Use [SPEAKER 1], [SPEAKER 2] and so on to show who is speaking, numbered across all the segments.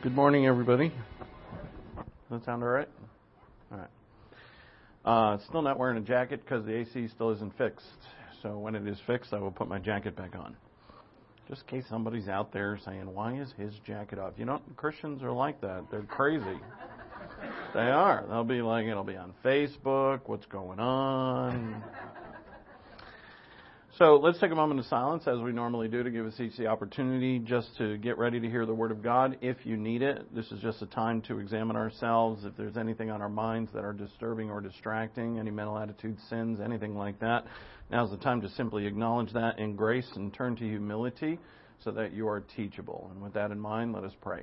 [SPEAKER 1] Good morning, everybody. Does that sound all right? All right. Still not wearing a jacket because the AC still isn't fixed. So when it is fixed, I will put my jacket back on. Just in case somebody's out there saying, why is his jacket off? You know, Christians are like that. They're crazy. They are. They'll be like, it'll be on Facebook. What's going on? So let's take a moment of silence, as we normally do, to give us each the opportunity just to get ready to hear the Word of God if you need it. This is just a time to examine ourselves. If there's anything on our minds that are disturbing or distracting, any mental attitudes, sins, anything like that, now's the time to simply acknowledge that in grace and turn to humility so that you are teachable. And with that in mind, let us pray.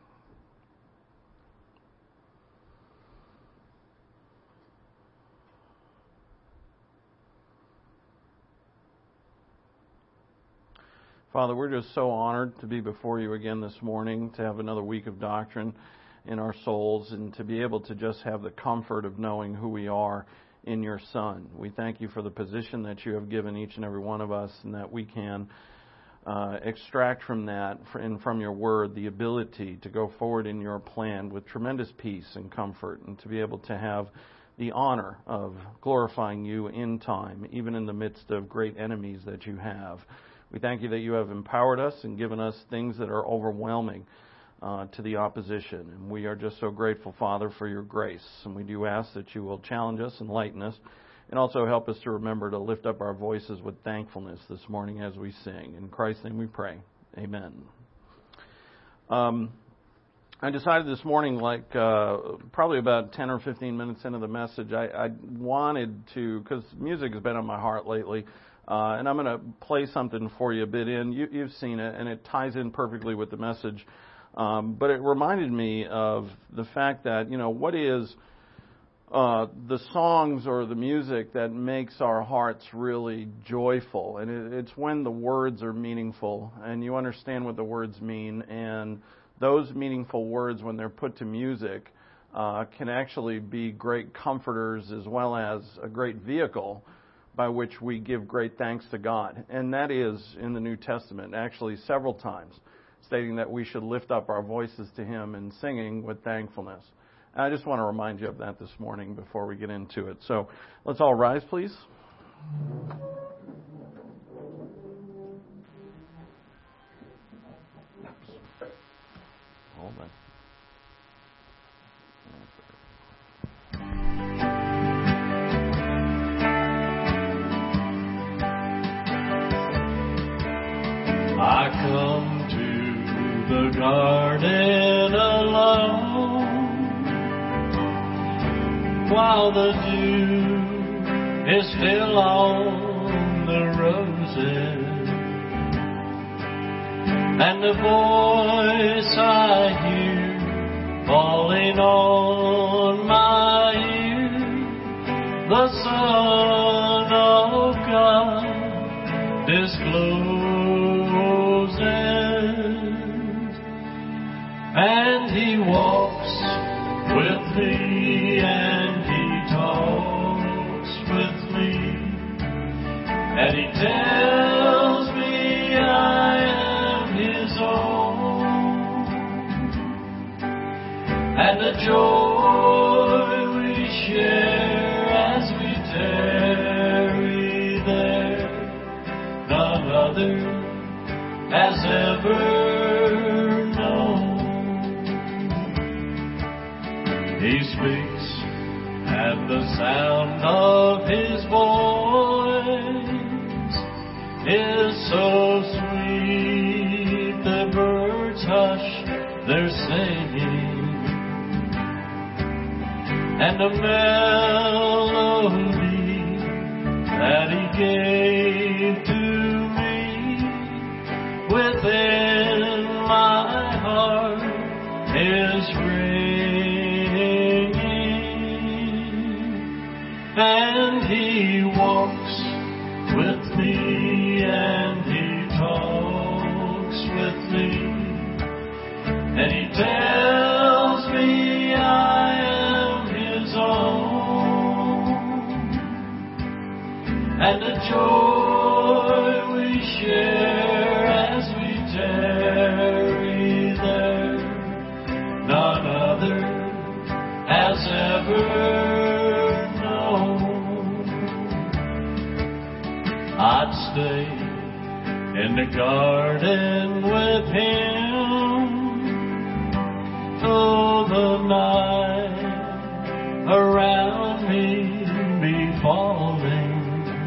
[SPEAKER 1] Father, we're just so honored to be before you again this morning, to have another week of doctrine in our souls, and to be able to just have the comfort of knowing who we are in your Son. We thank you for the position that you have given each and every one of us, and that we can extract from that and from your word the ability to go forward in your plan with tremendous peace and comfort, and to be able to have the honor of glorifying you in time, even in the midst of great enemies that you have. We thank you that you have empowered us and given us things that are overwhelming to the opposition. And we are just so grateful, Father, for your grace. And we do ask that you will challenge us, enlighten us, and also help us to remember to lift up our voices with thankfulness this morning as we sing. In Christ's name we pray. Amen. I decided this morning, probably about 10 or 15 minutes into the message, I wanted to, because music has been on my heart lately, and I'm going to play something for you a bit in. You've seen it, and it ties in perfectly with the message. But it reminded me of the fact that, what is the songs or the music that makes our hearts really joyful? And it's when the words are meaningful, and you understand what the words mean. And those meaningful words, when they're put to music, can actually be great comforters as well as a great vehicle by which we give great thanks to God. And that is in the New Testament, actually several times, stating that we should lift up our voices to Him in singing with thankfulness. And I just want to remind you of that this morning before we get into it. So let's all rise, please. Hold on.
[SPEAKER 2] I come to the garden alone, while the dew is still on the roses, and the voice I hear falling on my ear, the Son of God discloses. And He walks with me, and He talks with me, and He tells me I am His own, and the joy we share as we tarry there, none other has ever known. He speaks, and the sound of His voice is so sweet, the birds hush their singing, and the melody that He gave to me within my heart is ringing. And He walks with me, and He talks with me, and He tells me I am His own, and the joy we share as we tarry there, stay in the garden with him. Though the night around me be falling,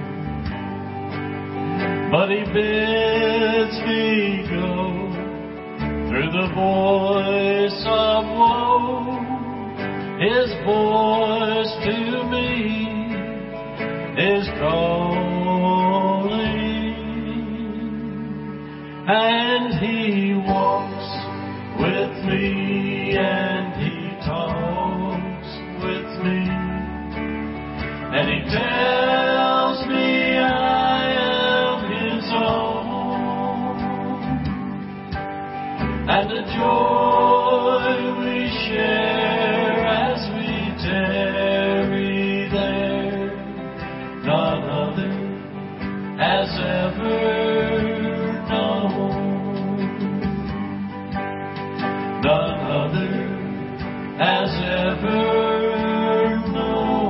[SPEAKER 2] but he bids me go through the voice of woe. His voice to me is calling, and he walks with me and he talks with me, and he tells me I am his own, and the joy we share as we tarry there, none other has ever known. None other has ever known.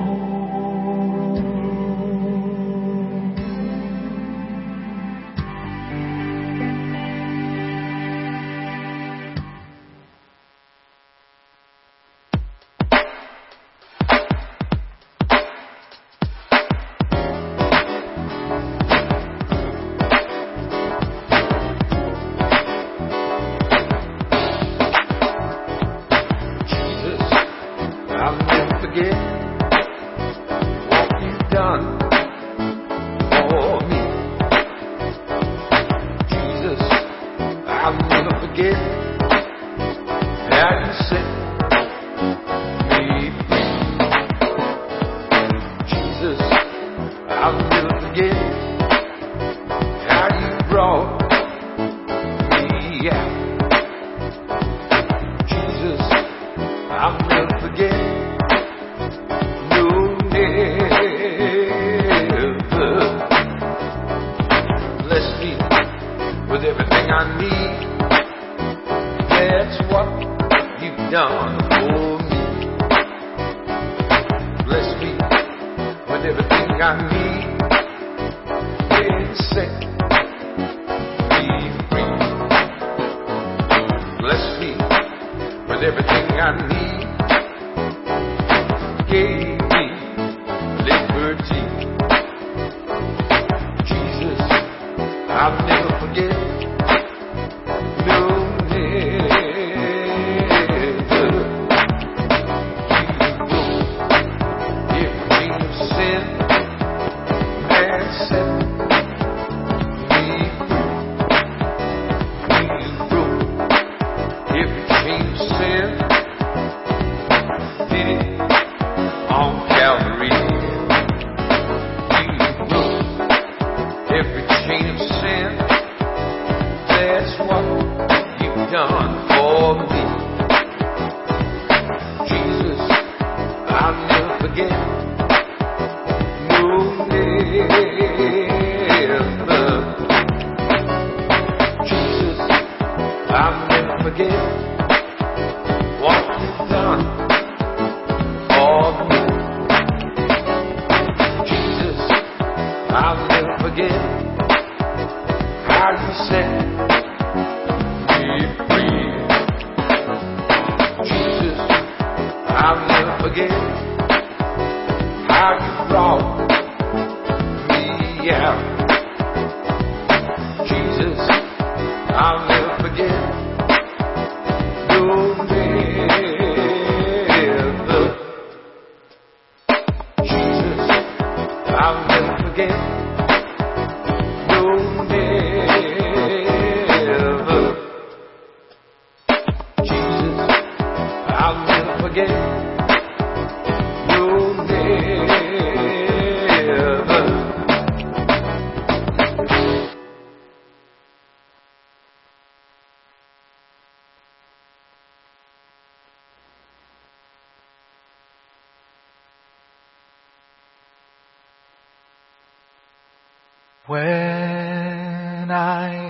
[SPEAKER 3] When I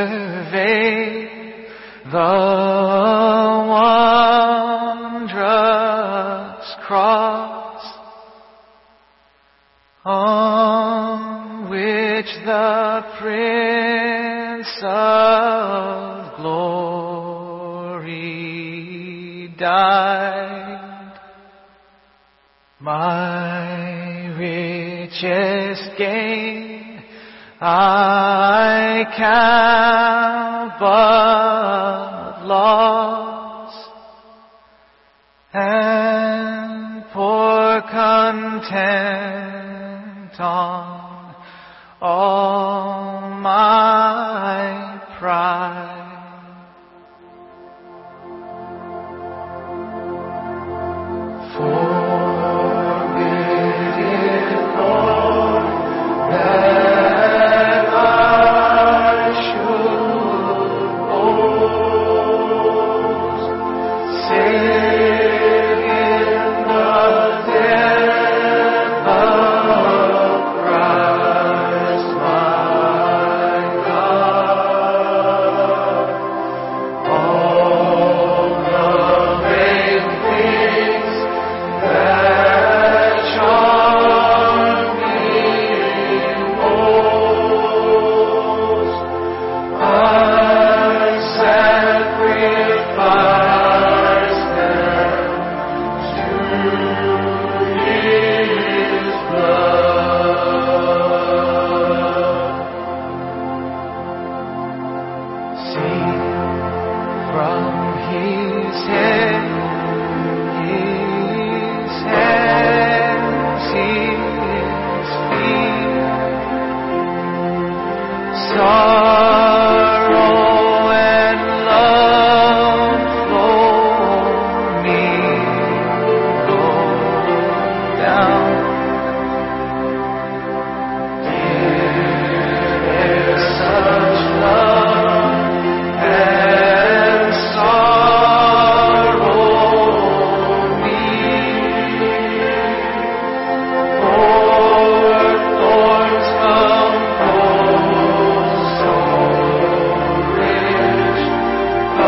[SPEAKER 3] survey the wondrous cross on which the the Prince of Glory died, my richest gain I count but loss, and pour content on all my pride. Forbid it, Lord, that I should boast, save in the death of Christ my God. All the vain things that charm me most, I sacrifice them to His blood. See from His head, His hands, His feet, sorrow and love flow me down. There's such love and sorrow meet, or thorns compose so rich a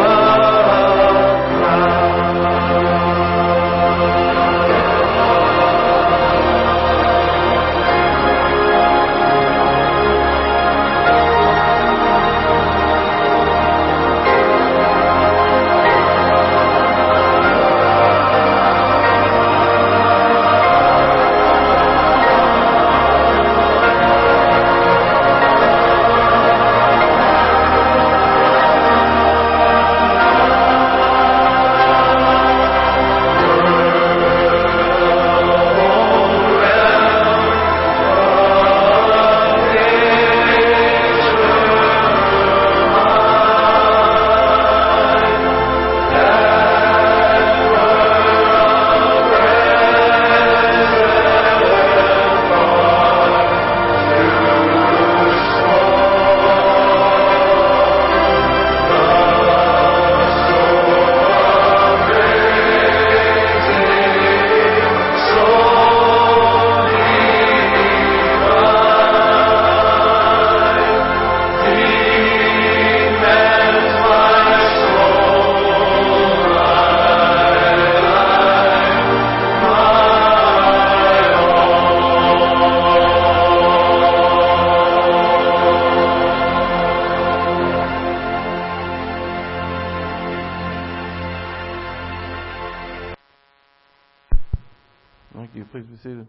[SPEAKER 1] Thank you. Please be seated.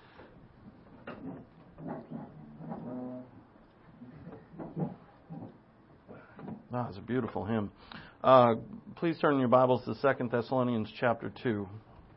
[SPEAKER 1] It's a beautiful hymn. Please turn in your Bibles to 2 Thessalonians chapter 2.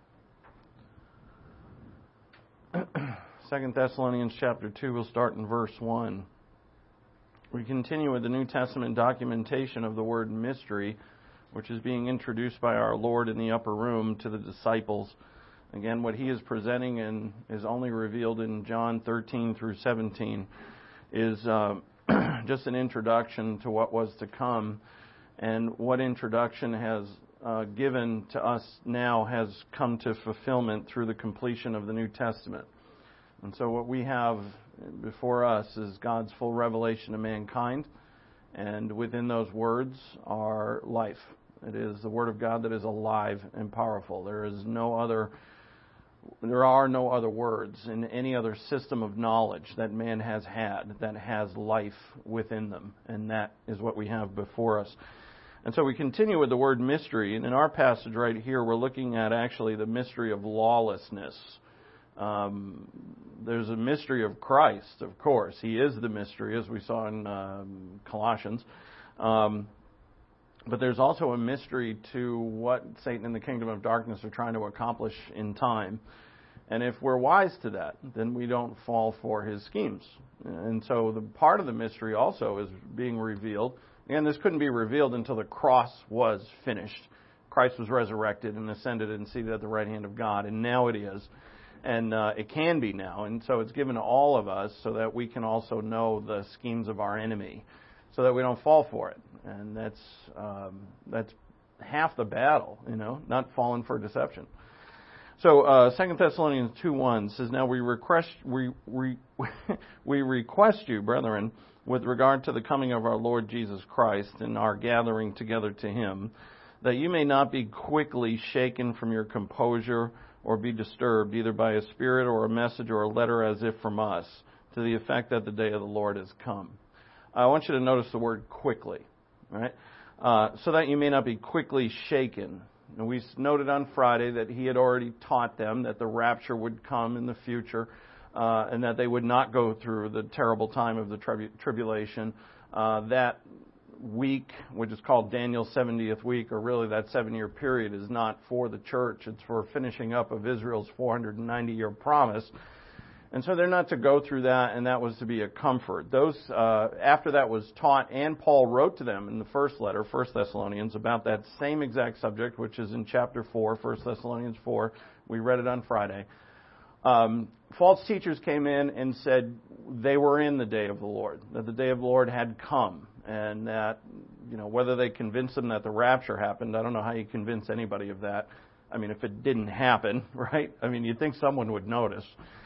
[SPEAKER 1] 2 Thessalonians chapter 2, we'll start in verse 1. We continue with the New Testament documentation of the word mystery, which is being introduced by our Lord in the upper room to the disciples. Again, what He is presenting and is only revealed in John 13 through 17 is just an introduction to what was to come, and what introduction has given to us now has come to fulfillment through the completion of the New Testament. And so what we have before us is God's full revelation to mankind, and within those words are life. It is the Word of God that is alive and powerful. There is no other There are no other words in any other system of knowledge that man has had that has life within them. And that is what we have before us. And so we continue with the word mystery. And in our passage right here, we're looking at actually the mystery of lawlessness. There's a mystery of Christ, of course. He is the mystery, as we saw in Colossians. But there's also a mystery to what Satan and the kingdom of darkness are trying to accomplish in time. And if we're wise to that, then we don't fall for his schemes. And so the part of the mystery also is being revealed. And this couldn't be revealed until the cross was finished. Christ was resurrected and ascended and seated at the right hand of God. And now it is. And it can be now. And so it's given to all of us so that we can also know the schemes of our enemy, so that we don't fall for it. And that's half the battle, not falling for deception. So 2 Thessalonians 2:1 says, "Now we request you, brethren, with regard to the coming of our Lord Jesus Christ and our gathering together to him, that you may not be quickly shaken from your composure or be disturbed, either by a spirit or a message or a letter as if from us, to the effect that the day of the Lord has come." I want you to notice the word quickly, right? So that you may not be quickly shaken. And we noted on Friday that he had already taught them that the rapture would come in the future, and that they would not go through the terrible time of the tribulation. That week, which is called Daniel's 70th week, or really that 7-year period, is not for the church. It's for finishing up of Israel's 490-year promise. And so they're not to go through that, and that was to be a comfort. Those after that was taught, and Paul wrote to them in the first letter, 1 Thessalonians, about that same exact subject, which is in chapter 4, 1 Thessalonians 4. We read it on Friday. False teachers came in and said they were in the day of the Lord, that the day of the Lord had come, and that, whether they convinced them that the rapture happened, I don't know how you convince anybody of that. I mean, if it didn't happen, right? I mean, you'd think someone would notice.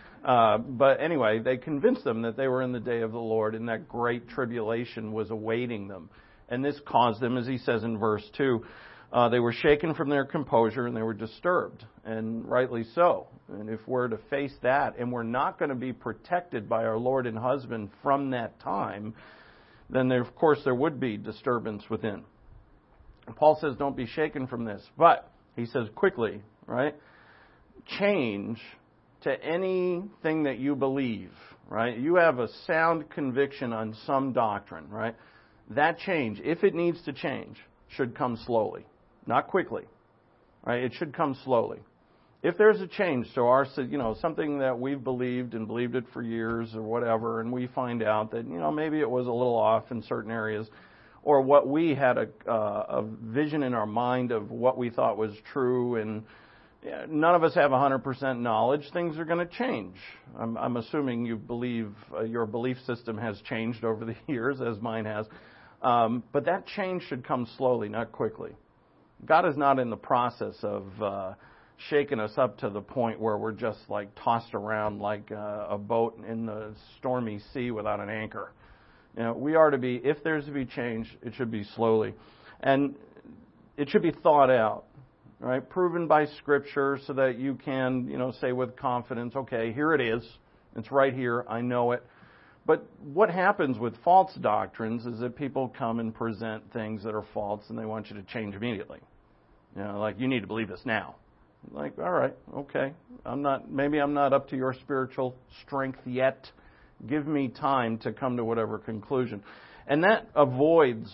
[SPEAKER 1] But anyway, they convinced them that they were in the day of the Lord and that great tribulation was awaiting them. And this caused them, as he says in verse 2, they were shaken from their composure and they were disturbed, and rightly so. And if we're to face that and we're not going to be protected by our Lord and husband from that time, then of course there would be disturbance within. And Paul says don't be shaken from this. But he says quickly, right? Change to anything that you believe, right? You have a sound conviction on some doctrine, right? That change, if it needs to change, should come slowly, not quickly, right? It should come slowly. If there's a change to our, something that we've believed and believed it for years or whatever, and we find out that, maybe it was a little off in certain areas, or what we had a vision in our mind of what we thought was true, and none of us have 100% knowledge, things are going to change. I'm assuming you believe your belief system has changed over the years, as mine has. But that change should come slowly, not quickly. God is not in the process of shaking us up to the point where we're just like tossed around like a boat in the stormy sea without an anchor. We are to be, if there's to be change, it should be slowly. And it should be thought out. Right, proven by Scripture so that you can, say with confidence, okay, here it is. It's right here. I know it. But what happens with false doctrines is that people come and present things that are false and they want you to change immediately. Like, you need to believe this now. Like, all right, okay. Maybe I'm not up to your spiritual strength yet. Give me time to come to whatever conclusion. And that avoids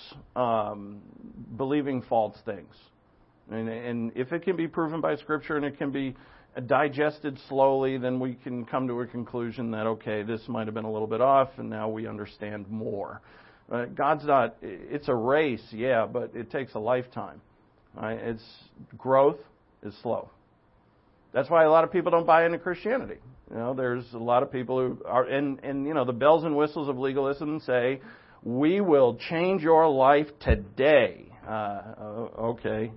[SPEAKER 1] believing false things. And if it can be proven by Scripture and it can be digested slowly, then we can come to a conclusion that, okay, this might have been a little bit off, and now we understand more. God's not, it's a race, yeah, but it takes a lifetime. Right? Growth is slow. That's why a lot of people don't buy into Christianity. There's a lot of people who are, and the bells and whistles of legalism say, we will change your life today. Okay.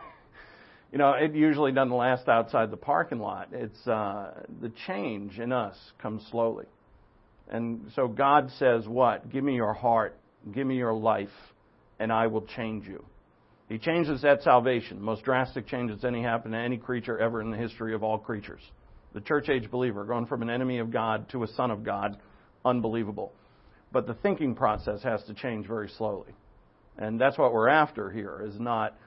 [SPEAKER 1] It usually doesn't last outside the parking lot. It's the change in us comes slowly. And so God says what? Give me your heart, give me your life, and I will change you. He changes at salvation. The most drastic change that's happened to any creature ever in the history of all creatures. The church age believer, going from an enemy of God to a son of God, unbelievable. But the thinking process has to change very slowly. And that's what we're after here, is not,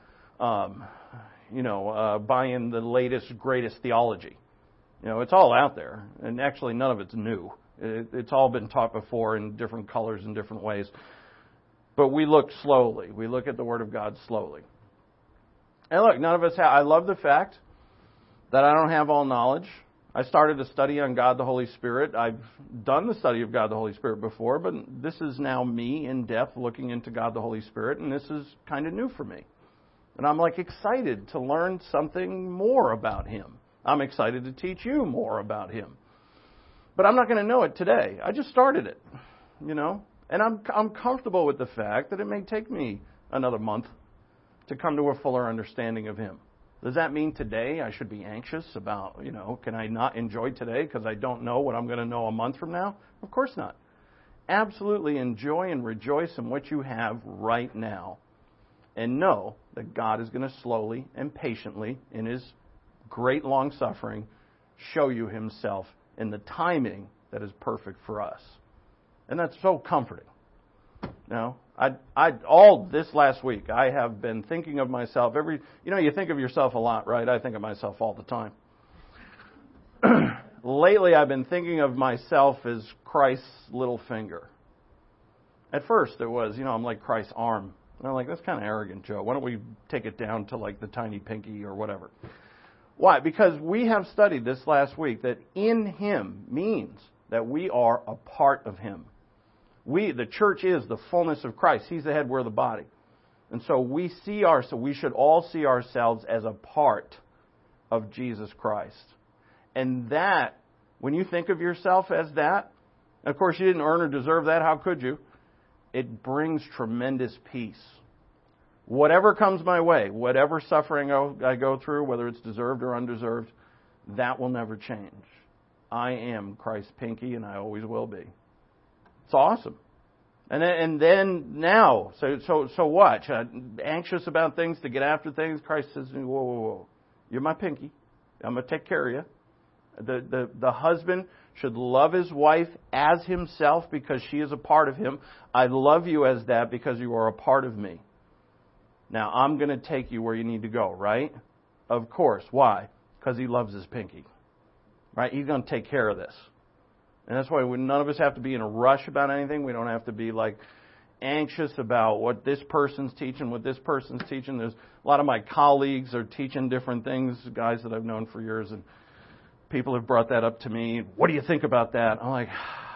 [SPEAKER 1] buying the latest, greatest theology. It's all out there, and actually none of it's new. It's all been taught before in different colors and different ways. But we look slowly. We look at the Word of God slowly. And look, none of us have. I love the fact that I don't have all knowledge. I started a study on God the Holy Spirit. I've done the study of God the Holy Spirit before, but this is now me in depth looking into God the Holy Spirit, and this is kind of new for me. And I'm excited to learn something more about Him. I'm excited to teach you more about Him. But I'm not going to know it today. I just started it, And I'm comfortable with the fact that it may take me another month to come to a fuller understanding of Him. Does that mean today I should be anxious about, can I not enjoy today because I don't know what I'm going to know a month from now? Of course not. Absolutely enjoy and rejoice in what you have right now. And know that God is going to slowly and patiently, in His great long suffering, show you Himself in the timing that is perfect for us. And that's so comforting. All this last week, I have been thinking of myself you think of yourself a lot, right? I think of myself all the time. Lately, I've been thinking of myself as Christ's little finger. At first, it was, I'm like Christ's arm. And I'm like, that's kind of arrogant, Joe. Why don't we take it down to the tiny pinky or whatever? Why? Because we have studied this last week that in Him means that we are a part of Him. The church is the fullness of Christ. He's the head, we're the body. And so we should all see ourselves as a part of Jesus Christ. And that, when you think of yourself as that, of course you didn't earn or deserve that, how could you? It brings tremendous peace. Whatever comes my way, whatever suffering I go through, whether it's deserved or undeserved, that will never change. I am Christ's pinky, and I always will be. It's awesome. And then now, so what? Anxious about things, to get after things. Christ says, whoa. You're my pinky. I'm going to take care of you. The husband should love his wife as himself because she is a part of him. I love you as that because you are a part of me. Now, I'm going to take you where you need to go, right? Of course. Why? Because he loves his pinky. Right? He's going to take care of this. And that's why none of us have to be in a rush about anything. We don't have to be anxious about what this person's teaching, what this person's teaching. There's a lot of my colleagues are teaching different things, guys that I've known for years, and people have brought that up to me. What do you think about that? I'm like,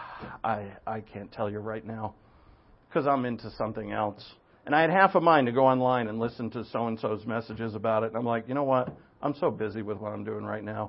[SPEAKER 1] I can't tell you right now because I'm into something else. And I had half a mind to go online and listen to so-and-so's messages about it. And I'm like, you know what? I'm so busy with what I'm doing right now.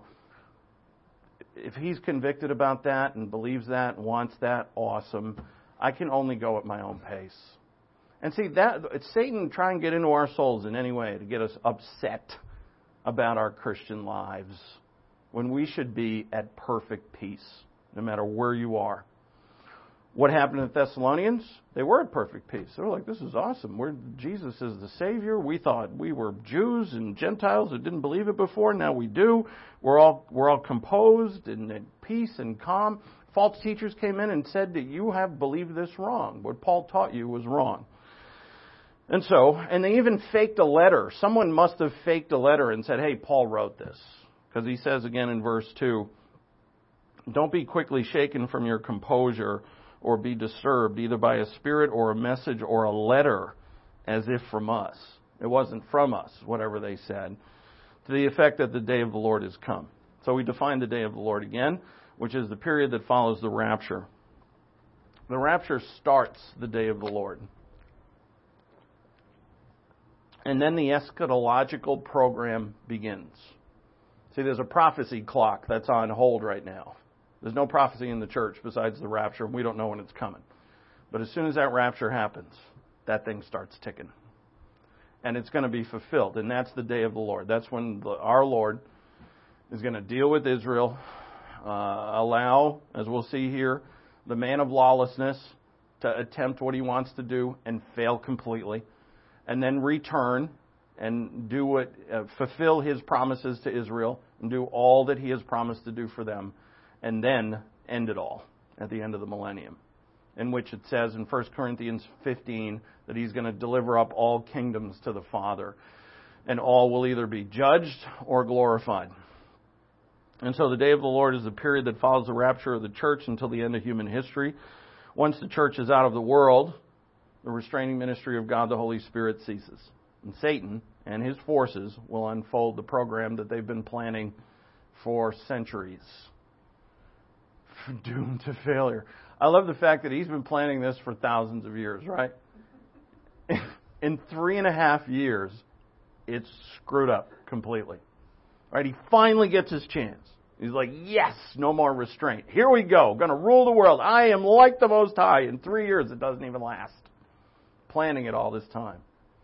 [SPEAKER 1] If he's convicted about that and believes that and wants that, awesome. I can only go at my own pace. And see, it's Satan trying to get into our souls in any way to get us upset about our Christian lives when we should be at perfect peace, no matter where you are. What happened to the Thessalonians? They were at perfect peace. They were like, this is awesome. Jesus is the Savior. We thought we were Jews and Gentiles that didn't believe it before. Now we do. We're all composed and at peace and calm. False teachers came in and said that you have believed this wrong. What Paul taught you was wrong. And they even faked a letter. Someone must have faked a letter and said, hey, Paul wrote this. Because he says again in verse 2, don't be quickly shaken from your composure or be disturbed either by a spirit or a message or a letter as if from us. It wasn't from us, whatever they said, to the effect that the day of the Lord has come. So we define the day of the Lord again, which is the period that follows the rapture. The rapture starts the day of the Lord. And then the eschatological program begins. See, there's a prophecy clock that's on hold right now. There's no prophecy in the church besides the rapture, and we don't know when it's coming. But as soon as that rapture happens, that thing starts ticking. And it's going to be fulfilled, and that's the day of the Lord. That's when our Lord is going to deal with Israel, allow, as we'll see here, the man of lawlessness to attempt what he wants to do and fail completely, and then return and do fulfill his promises to Israel and do all that He has promised to do for them, and then end it all at the end of the millennium, in which it says in 1 Corinthians 15 that He's going to deliver up all kingdoms to the Father, and all will either be judged or glorified. And so the day of the Lord is the period that follows the rapture of the church until the end of human history. Once the church is out of the world, the restraining ministry of God the Holy Spirit ceases. And Satan and his forces will unfold the program that they've been planning for centuries. Doomed to failure. I love the fact that he's been planning this for thousands of years, right? In 3.5 years, it's screwed up completely. Right? He finally gets his chance. He's like, yes, no more restraint. Here we go. Going to rule the world. I am like the Most High. In 3 years, it doesn't even last. Planning it all this time.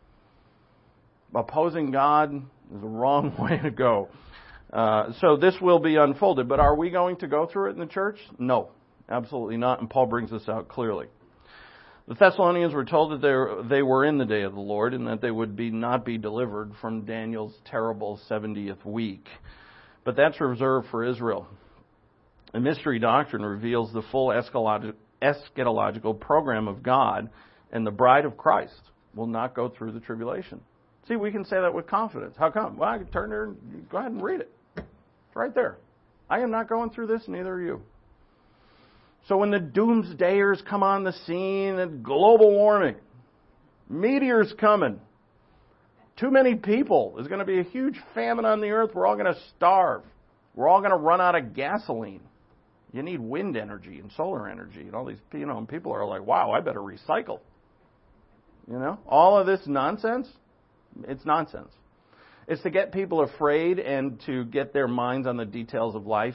[SPEAKER 1] Opposing God is the wrong way to go. So this will be unfolded. But are we going to go through it in the church? No, absolutely not. And Paul brings this out clearly. The Thessalonians were told that they were in the day of the Lord and that they would not be delivered from Daniel's terrible 70th week. But that's reserved for Israel. The mystery doctrine reveals the full eschatological program of God, and the bride of Christ will not go through the tribulation. See, we can say that with confidence. How come? Well, I can turn there and go ahead and read it. It's right there. I am not going through this, neither are you. So when the doomsdayers come on the scene, and global warming, meteors coming, too many people, there's going to be a huge famine on the earth, we're all going to starve. We're all going to run out of gasoline. You need wind energy and solar energy and all these, and people are like, wow, I better recycle. All of this nonsense, it's nonsense. It's to get people afraid and to get their minds on the details of life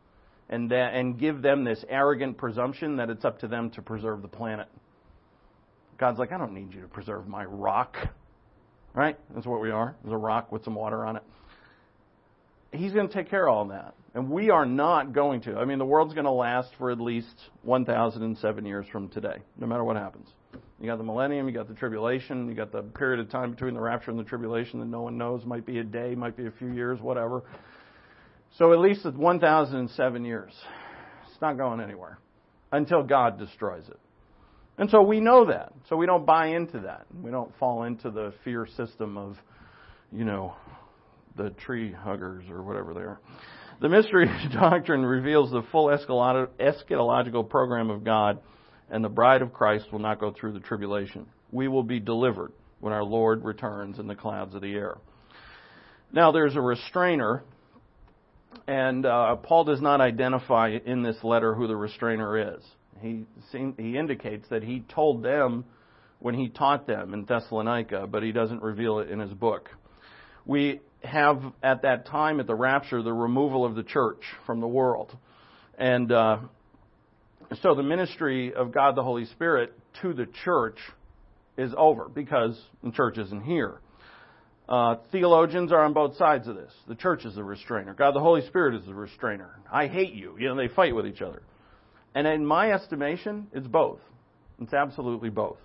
[SPEAKER 1] and give them this arrogant presumption that it's up to them to preserve the planet. God's like, I don't need you to preserve my rock. Right? That's what we are. There's a rock with some water on it. He's going to take care of all that. And we are not going to. I mean, the world's going to last for at least 1,007 years from today, no matter what happens. You got the millennium, you got the tribulation, you got the period of time between the rapture and the tribulation that no one knows. Might be a day, might be a few years, whatever. So at least it's 1,007 years. It's not going anywhere until God destroys it. And so we know that. So we don't buy into that. We don't fall into the fear system of, the tree huggers or whatever they are. The mystery doctrine reveals the full eschatological program of God, and the bride of Christ will not go through the tribulation. We will be delivered when our Lord returns in the clouds of the air. Now there's a restrainer, and Paul does not identify in this letter who the restrainer is. He indicates that he told them when he taught them in Thessalonica, but he doesn't reveal it in his book. We have, at that time, at the rapture, the removal of the church from the world. And so the ministry of God the Holy Spirit to the church is over because the church isn't here. Theologians are on both sides of this. The church is the restrainer. God the Holy Spirit is the restrainer. I hate you. They fight with each other. And in my estimation, it's both. It's absolutely both,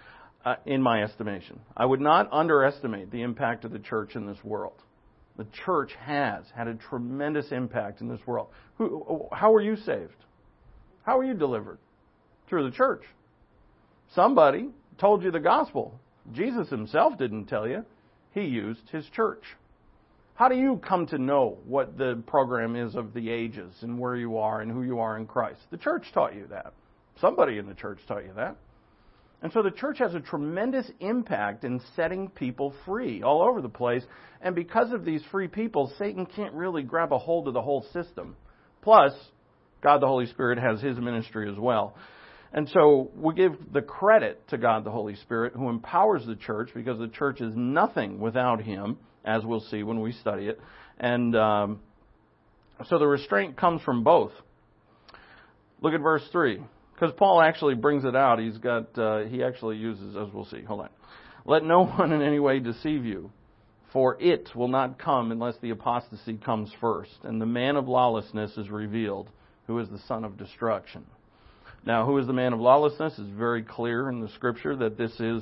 [SPEAKER 1] in my estimation. I would not underestimate the impact of the church in this world. The church has had a tremendous impact in this world. How were you saved? How were you delivered? Through the church. Somebody told you the gospel. Jesus himself didn't tell you. He used his church. How do you come to know what the program is of the ages and where you are and who you are in Christ? The church taught you that. Somebody in the church taught you that. And so the church has a tremendous impact in setting people free all over the place. And because of these free people, Satan can't really grab a hold of the whole system. Plus, God the Holy Spirit has his ministry as well. And so we give the credit to God the Holy Spirit who empowers the church because the church is nothing without him, as we'll see when we study it. And so the restraint comes from both. Look at verse 3. Because Paul actually brings it out. He actually uses, as we'll see. Hold on. Let no one in any way deceive you, for it will not come unless the apostasy comes first, and the man of lawlessness is revealed, who is the son of destruction. Now, who is the man of lawlessness? It's very clear in the Scripture that this is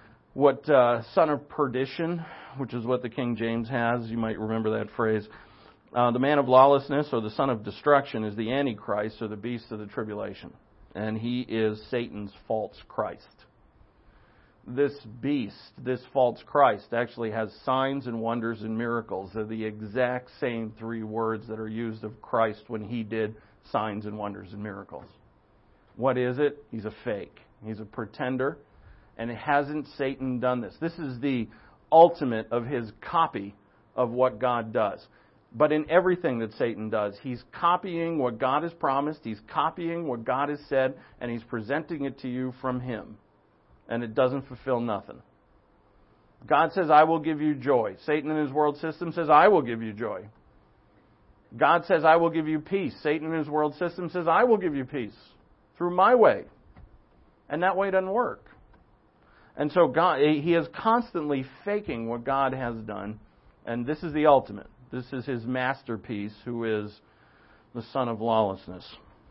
[SPEAKER 1] son of perdition, which is what the King James has. You might remember that phrase. The man of lawlessness, or the son of destruction, is the Antichrist, or the beast of the tribulation. And he is Satan's false Christ. This beast, this false Christ, actually has signs and wonders and miracles. They're the exact same three words that are used of Christ when he did signs and wonders and miracles. What is it? He's a fake. He's a pretender. And hasn't Satan done this? This is the ultimate of his copy of what God does. But in everything that Satan does, he's copying what God has promised, he's copying what God has said, and he's presenting it to you from him. And it doesn't fulfill nothing. God says, I will give you joy. Satan in his world system says, I will give you joy. God says, I will give you peace. Satan in his world system says, I will give you peace through my way. And that way doesn't work. And so God, he is constantly faking what God has done. And this is the ultimate. This is his masterpiece, who is the son of lawlessness.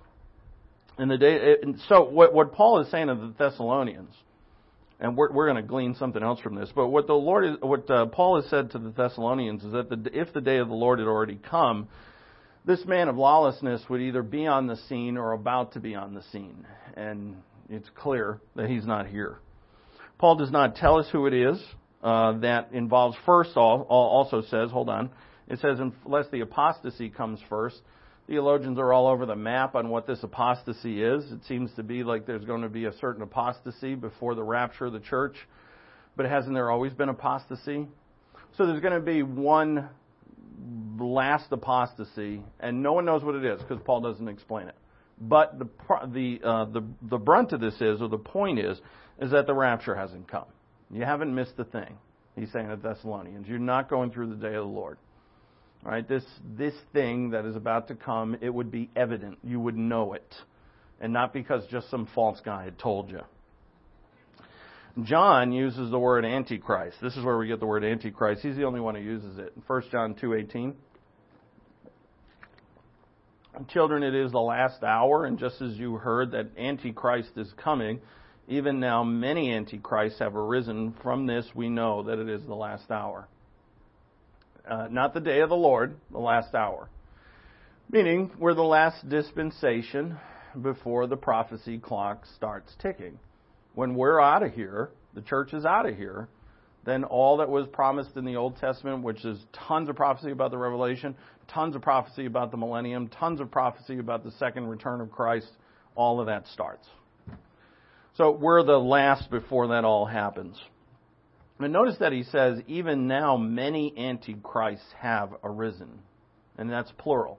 [SPEAKER 1] So what Paul is saying to the Thessalonians, and we're going to glean something else from this, but what Paul has said to the Thessalonians is that if the day of the Lord had already come, this man of lawlessness would either be on the scene or about to be on the scene. And it's clear that he's not here. Paul does not tell us who it is. That involves, first also says, hold on, it says, unless the apostasy comes first. Theologians are all over the map on what this apostasy is. It seems to be like there's going to be a certain apostasy before the rapture of the church. But hasn't there always been apostasy? So there's going to be one last apostasy, and no one knows what it is because Paul doesn't explain it. But the brunt of this is, or the point is that the rapture hasn't come. You haven't missed a thing. He's saying to Thessalonians, you're not going through the day of the Lord. All right, this thing that is about to come, it would be evident. You would know it. And not because just some false guy had told you. John uses the word Antichrist. This is where we get the word Antichrist. He's the only one who uses it. 1 John 2:18. Children, it is the last hour, and just as you heard that Antichrist is coming, even now many Antichrists have arisen. From this we know that it is the last hour. Not the day of the Lord, the last hour. Meaning, we're the last dispensation before the prophecy clock starts ticking. When we're out of here, the church is out of here, then all that was promised in the Old Testament, which is tons of prophecy about the Revelation, tons of prophecy about the millennium, tons of prophecy about the second return of Christ, all of that starts. So we're the last before that all happens. And notice that he says, even now many antichrists have arisen. And that's plural.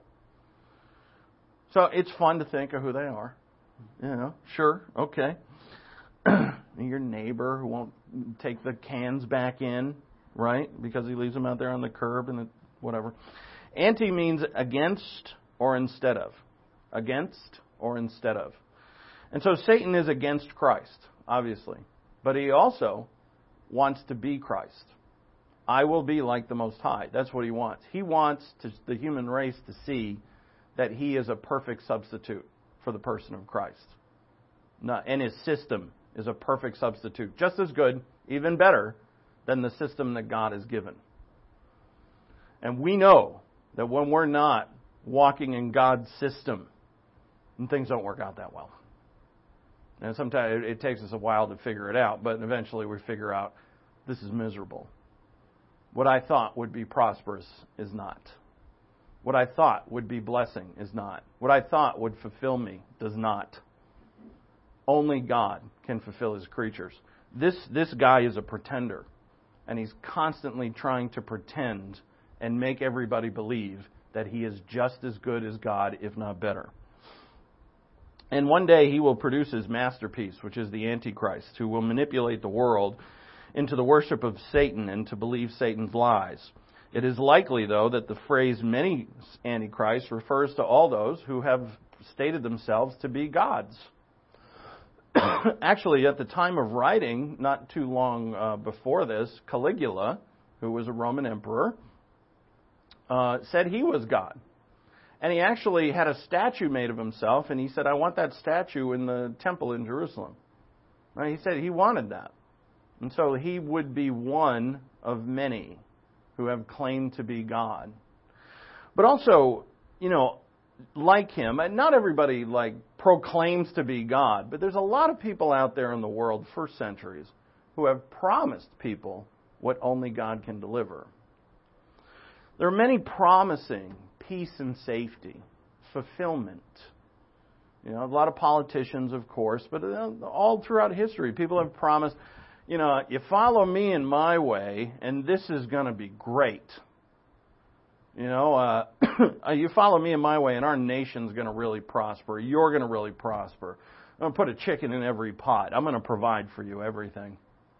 [SPEAKER 1] So it's fun to think of who they are. You know, sure, okay. Your neighbor who won't take the cans back in, right? Because he leaves them out there on the curb and whatever. Anti means against or instead of. Against or instead of. And so Satan is against Christ, obviously. But he also wants to be Christ. I will be like the Most High. That's what he wants. He wants the human race to see that he is a perfect substitute for the person of Christ. And his system is a perfect substitute. Just as good, even better, than the system that God has given. And we know that when we're not walking in God's system, and things don't work out that well. And sometimes it takes us a while to figure it out, but eventually we figure out this is miserable. What I thought would be prosperous is not. What I thought would be blessing is not. What I thought would fulfill me does not. Only God can fulfill his creatures. This guy is a pretender, and he's constantly trying to pretend and make everybody believe that he is just as good as God, if not better. And one day he will produce his masterpiece, which is the Antichrist, who will manipulate the world into the worship of Satan and to believe Satan's lies. It is likely, though, that the phrase many Antichrists refers to all those who have stated themselves to be gods. Actually, at the time of writing, not too long before this, Caligula, who was a Roman emperor, said he was God. And he actually had a statue made of himself, and he said, I want that statue in the temple in Jerusalem. Right? He said he wanted that. And so he would be one of many who have claimed to be God. But also, like him, and not everybody proclaims to be God, but there's a lot of people out there in the world for centuries who have promised people what only God can deliver. There are many promising peace and safety, fulfillment. A lot of politicians, of course, but all throughout history, people have promised, you follow me in my way, and this is going to be great. You follow me in my way, and our nation's going to really prosper. You're going to really prosper. I'm going to put a chicken in every pot. I'm going to provide for you everything.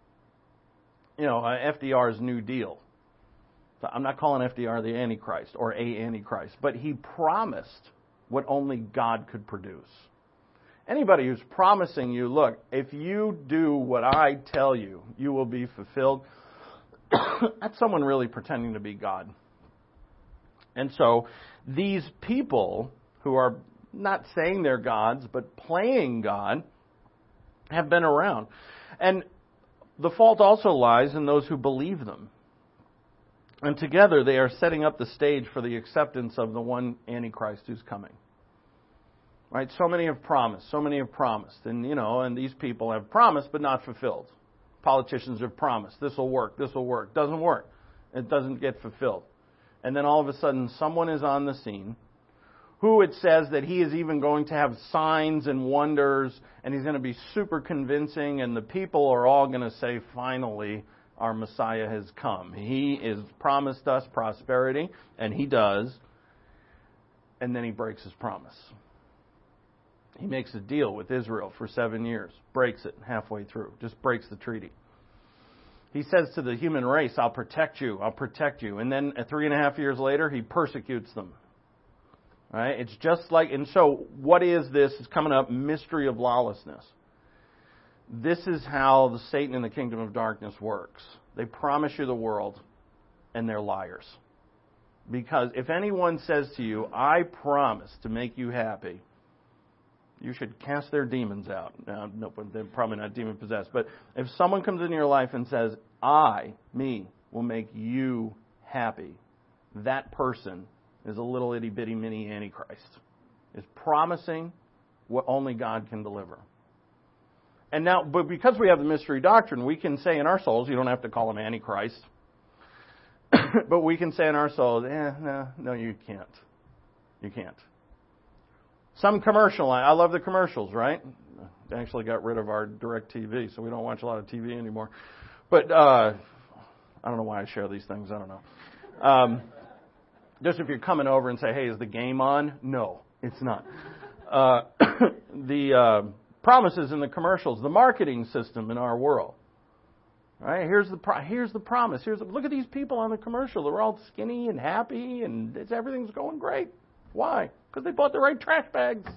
[SPEAKER 1] FDR's New Deal. So I'm not calling FDR the Antichrist or a Antichrist, but he promised what only God could produce. Anybody who's promising you, look, if you do what I tell you, you will be fulfilled, that's someone really pretending to be God. And so these people who are not saying they're gods, but playing God, have been around. And the fault also lies in those who believe them. And together they are setting up the stage for the acceptance of the one Antichrist who's coming. Right? So many have promised. And, and these people have promised but not fulfilled. Politicians have promised. This will work. Doesn't work. It doesn't get fulfilled. And then all of a sudden someone is on the scene who it says that he is even going to have signs and wonders, and he's going to be super convincing, and the people are all going to say, finally, our Messiah has come. He has promised us prosperity, and he does, and then he breaks his promise. He makes a deal with Israel for 7 years, breaks it halfway through, just breaks the treaty. He says to the human race, I'll protect you. And then 3.5 years later, he persecutes them. Right? It's just like, and so what is this? It's coming up, mystery of lawlessness. This is how the Satan and the kingdom of darkness works. They promise you the world, and they're liars. Because if anyone says to you, I promise to make you happy, you should cast their demons out. Now, no, they're probably not demon-possessed. But if someone comes into your life and says, me, will make you happy, that person is a little itty-bitty mini Antichrist. Is promising what only God can deliver. And now, but because we have the mystery doctrine, we can say in our souls, you don't have to call him Antichrist, but we can say in our souls, no, you can't. You can't. Some commercial, I love the commercials, right? They actually got rid of our DirecTV, so we don't watch a lot of TV anymore. But I don't know why I share these things. I don't know. Just if you're coming over and say, hey, is the game on? No, it's not. The promises in the commercials, the marketing system in our world. Right? Here's the promise. Look at these people on the commercial. They're all skinny and happy, and everything's going great. Why? Because they bought the right trash bags.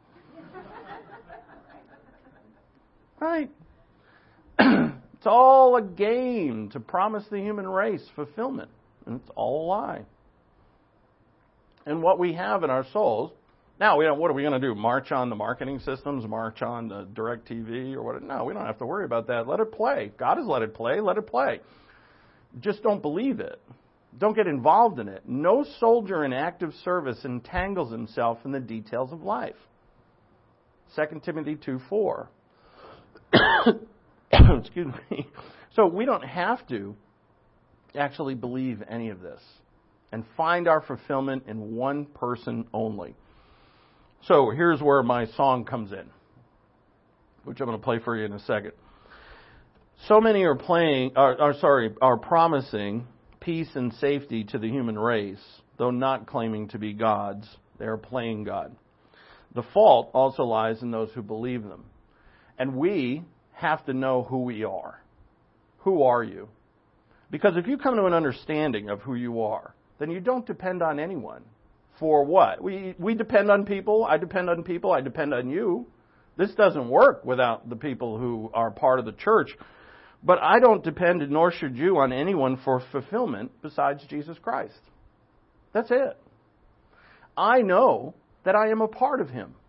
[SPEAKER 1] Right? It's all a game to promise the human race fulfillment. And it's all a lie. And what we have in our souls, now, what are we going to do? March on the marketing systems? March on the DirecTV? Or what? No, we don't have to worry about that. Let it play. God has let it play. Let it play. Just don't believe it. Don't get involved in it. No soldier in active service entangles himself in the details of life. 2 Timothy 2:4. Excuse me. So we don't have to actually believe any of this and find our fulfillment in one person only. So here's where my song comes in, which I'm going to play for you in a second. So many are promising peace and safety to the human race, though not claiming to be gods. They are playing God. The fault also lies in those who believe them. And we have to know who we are. Who are you? Because if you come to an understanding of who you are, then you don't depend on anyone. For what? We depend on people. I depend on people. I depend on you. This doesn't work without the people who are part of the church. But I don't depend, nor should you, on anyone for fulfillment besides Jesus Christ. That's it. I know that I am a part of Him.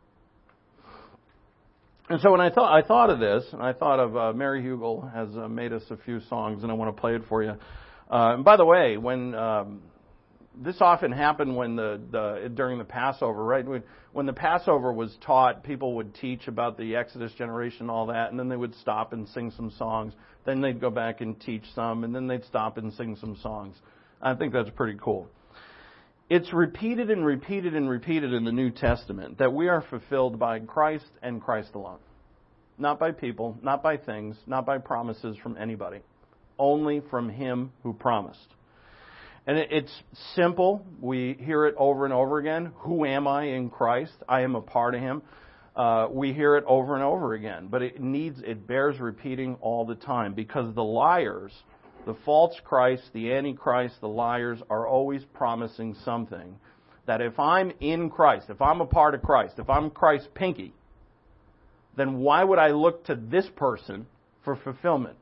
[SPEAKER 1] And so when I thought of this, and I thought of Mary Hugel has made us a few songs, and I want to play it for you. And by the way, when this often happened when during the Passover, right? When the Passover was taught, people would teach about the Exodus generation and all that, and then they would stop and sing some songs. Then they'd go back and teach some, and then they'd stop and sing some songs. I think that's pretty cool. It's repeated and repeated and repeated in the New Testament that we are fulfilled by Christ and Christ alone. Not by people, not by things, not by promises from anybody. Only from Him who promised. And it's simple. We hear it over and over again. Who am I in Christ? I am a part of Him. We hear it over and over again. But it bears repeating all the time, because the liars, the false Christ, the Antichrist, the liars are always promising something. That if I'm in Christ, if I'm a part of Christ, if I'm Christ's pinky, then why would I look to this person for fulfillment?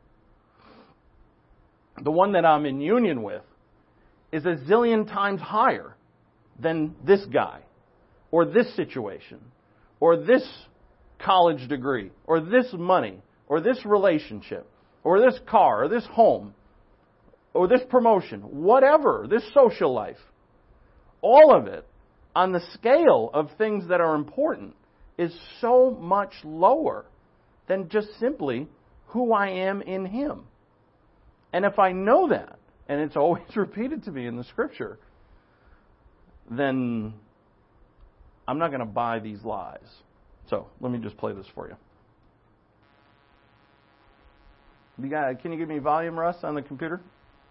[SPEAKER 1] The one that I'm in union with is a zillion times higher than this guy, or this situation, or this college degree, or this money, or this relationship, or this car, or this home, or this promotion, whatever, this social life. All of it, on the scale of things that are important, is so much lower than just simply who I am in Him. And if I know that, and it's always repeated to me in the Scripture, then I'm not going to buy these lies. So, let me just play this for you. Can you give me volume, Russ, on the computer?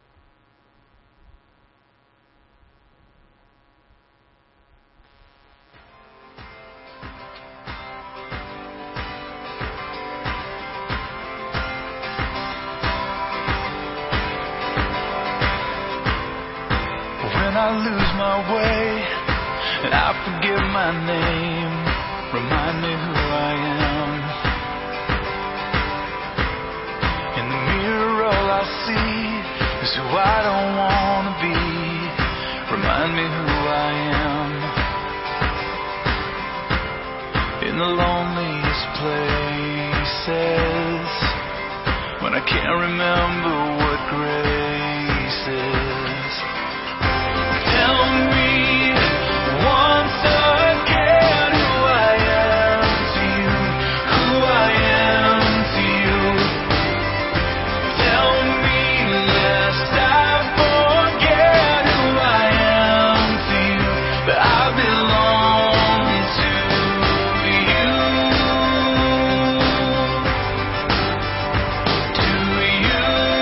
[SPEAKER 3] I lose my way and I forget my name. Remind me who I am. In the mirror all I see is who I don't want to be. Remind me who I am. In the loneliest places, when I can't remember what grace is. Tell me once again who I am to you, who I am to you. Tell me lest I forget who I am to you, that I belong to you, to you.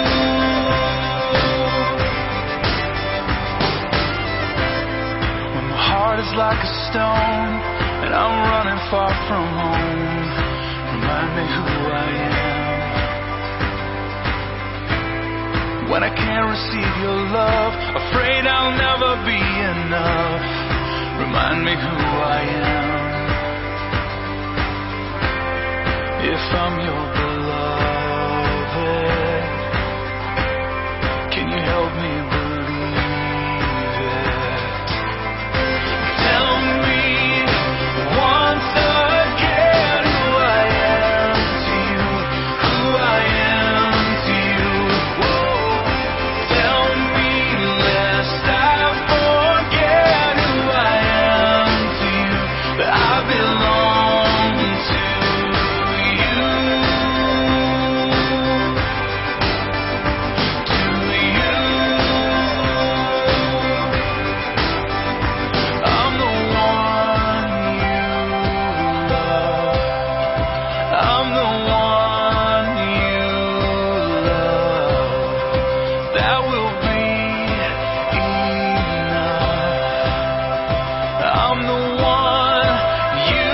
[SPEAKER 3] Is like a stone, and I'm running far from home. Remind me who I am. When I can't receive your love, afraid I'll never be enough. Remind me who I am. If I'm your beloved, can you help me believe it? Tell me once again who I am to you, who I am to you. Tell me lest I forget who I am to you, that I belong to you, to you. I'm the one you love. I'm the one you love. That will be enough. I'm the one you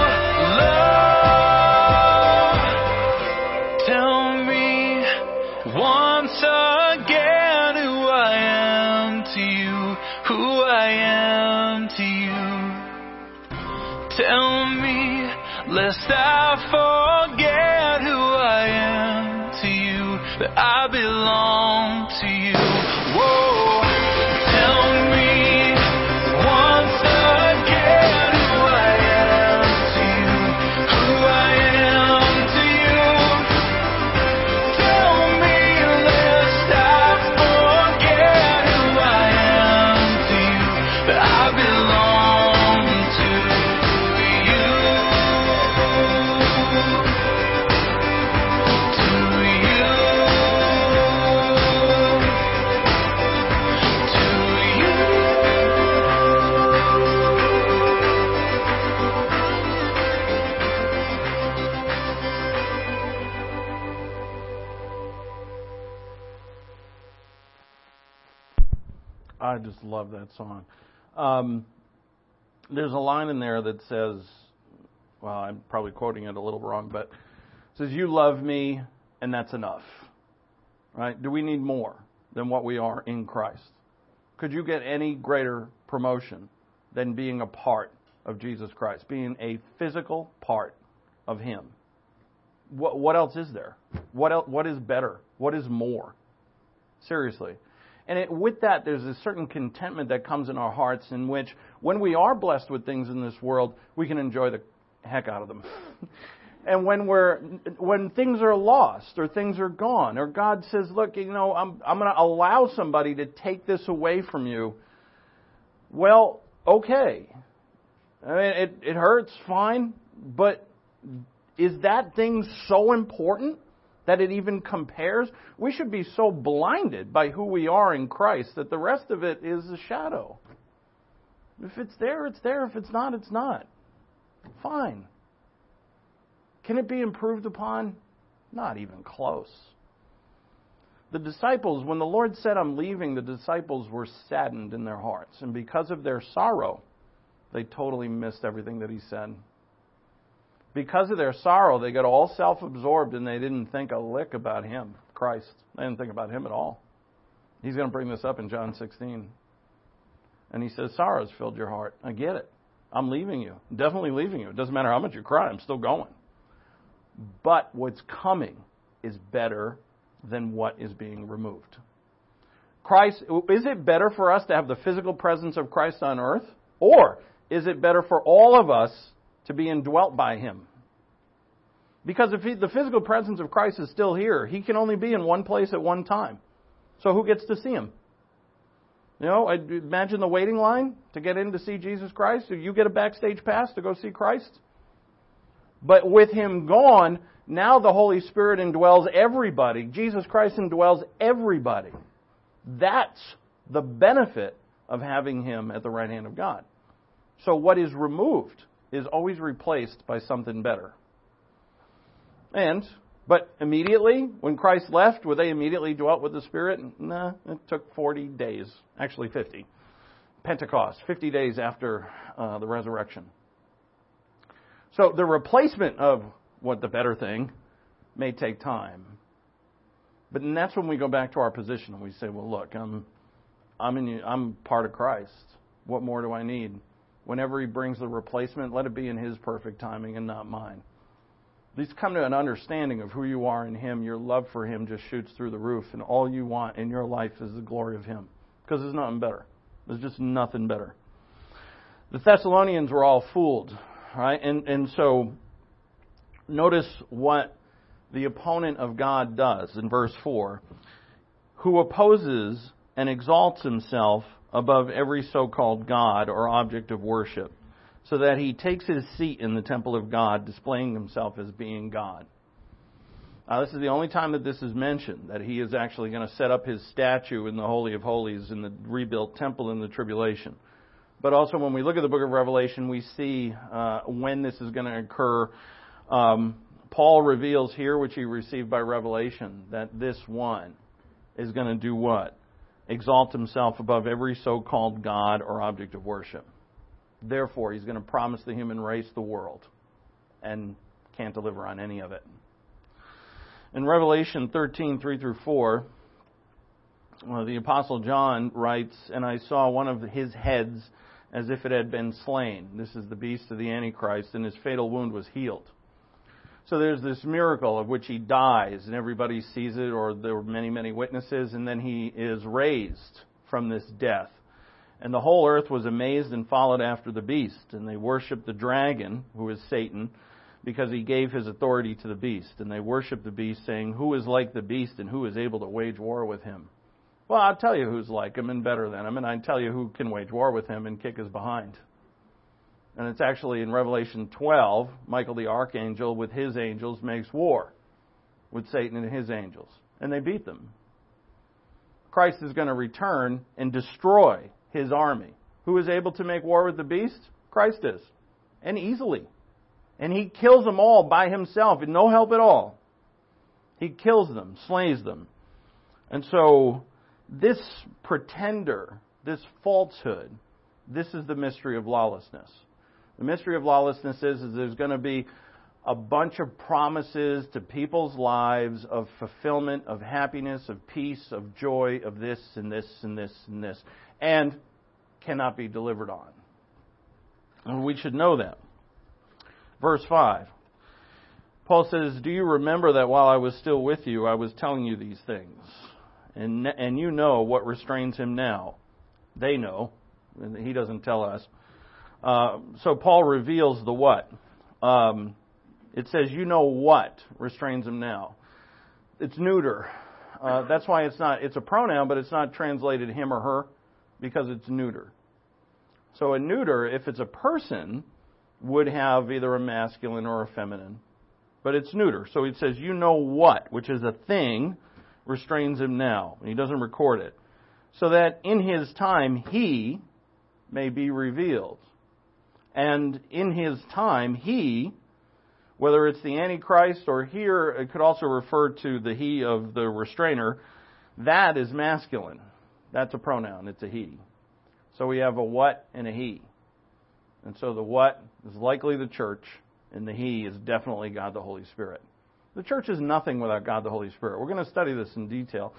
[SPEAKER 3] love. Tell me once again who I am to you, who I am to you. Tell me lest I forget who I am to you, that I belong to you. Whoa. Tell me once again who I am to you, who I am to you. Tell me lest I forget who I am to
[SPEAKER 1] I just love that song. There's a line in there that says, well, I'm probably quoting it a little wrong, but it says, "You love me, and that's enough." Right? Do we need more than what we are in Christ? Could you get any greater promotion than being a part of Jesus Christ, being a physical part of Him? What else is there? What is better? What is more? Seriously. And with that, there's a certain contentment that comes in our hearts in which, when we are blessed with things in this world, we can enjoy the heck out of them. And when things are lost or things are gone, or God says, "Look, I'm going to allow somebody to take this away from you," well, okay. I mean, it hurts, fine, but is that thing so important that it even compares? We should be so blinded by who we are in Christ that the rest of it is a shadow. If it's there, it's there. If it's not, it's not. Fine. Can it be improved upon? Not even close. The disciples, when the Lord said, "I'm leaving," the disciples were saddened in their hearts. And because of their sorrow, they totally missed everything that He said. Because of their sorrow, they got all self-absorbed and they didn't think a lick about Him, Christ. They didn't think about Him at all. He's going to bring this up in John 16. And He says, "Sorrow's filled your heart. I get it. I'm leaving you. I'm definitely leaving you. It doesn't matter how much you cry. I'm still going. But what's coming is better than what is being removed." Christ, is it better for us to have the physical presence of Christ on earth? Or is it better for all of us to be indwelt by Him? Because if the physical presence of Christ is still here, He can only be in one place at one time. So who gets to see Him? Imagine the waiting line to get in to see Jesus Christ. Do you get a backstage pass to go see Christ? But with Him gone, now the Holy Spirit indwells everybody. Jesus Christ indwells everybody. That's the benefit of having Him at the right hand of God. So what is removed is always replaced by something better. But immediately, when Christ left, were they immediately dwelt with the Spirit? No, it took 40 days. Actually 50. Pentecost, 50 days after the resurrection. So the replacement of what the better thing may take time. But then that's when we go back to our position and we say, "Well, look, I'm part of Christ. What more do I need?" Whenever He brings the replacement, let it be in His perfect timing and not mine. At least come to an understanding of who you are in Him. Your love for Him just shoots through the roof, and all you want in your life is the glory of Him. Because there's nothing better. There's just nothing better. The Thessalonians were all fooled, right? And so notice what the opponent of God does in verse 4. "Who opposes and exalts himself above every so-called God or object of worship, so that he takes his seat in the temple of God, displaying himself as being God." Now, this is the only time that this is mentioned, that He is actually going to set up His statue in the Holy of Holies in the rebuilt temple in the tribulation. But also when we look at the book of Revelation, we see when this is going to occur. Paul reveals here, which he received by revelation, that this one is going to do what? Exalt himself above every so-called God or object of worship. Therefore, he's going to promise the human race the world and can't deliver on any of it. In Revelation 13, 3-4, the Apostle John writes, "And I saw one of his heads as if it had been slain." This is the beast of the Antichrist, and his fatal wound was healed. So there's this miracle of which he dies, and everybody sees it, or there were many, many witnesses, and then he is raised from this death. And the whole earth was amazed and followed after the beast, and they worshipped the dragon, who is Satan, because he gave his authority to the beast. And they worshipped the beast, saying, "Who is like the beast, and who is able to wage war with him?" Well, I'll tell you who's like him and better than him, and I tell you who can wage war with him and kick his behind. And it's actually in Revelation 12, Michael the archangel with his angels makes war with Satan and his angels. And they beat them. Christ is going to return and destroy His army. Who is able to make war with the beast? Christ is. And easily. And He kills them all by Himself, with no help at all. He kills them, slays them. And so this pretender this falsehood, this is the mystery of lawlessness. The mystery of lawlessness is there's going to be a bunch of promises to people's lives of fulfillment, of happiness, of peace, of joy, of this and this and this and this, and cannot be delivered on. And we should know that. Verse 5. Paul says, "Do you remember that while I was still with you, I was telling you these things? And you know what restrains him now." They know. And he doesn't tell us. So Paul reveals the what. It says, "You know what restrains him now." It's neuter. That's why it's a pronoun, but it's not translated him or her, because it's neuter. So a neuter, if it's a person, would have either a masculine or a feminine. But it's neuter. So he says, "You know what," which is a thing, restrains him now. And he doesn't record it. So that in his time he may be revealed. And in his time he, whether it's the Antichrist or here, it could also refer to the he of the restrainer, that is masculine. That's a pronoun. It's a he. So we have a what and a he. And so the what is likely the church, and the he is definitely God the Holy Spirit. The church is nothing without God the Holy Spirit. We're going to study this in detail.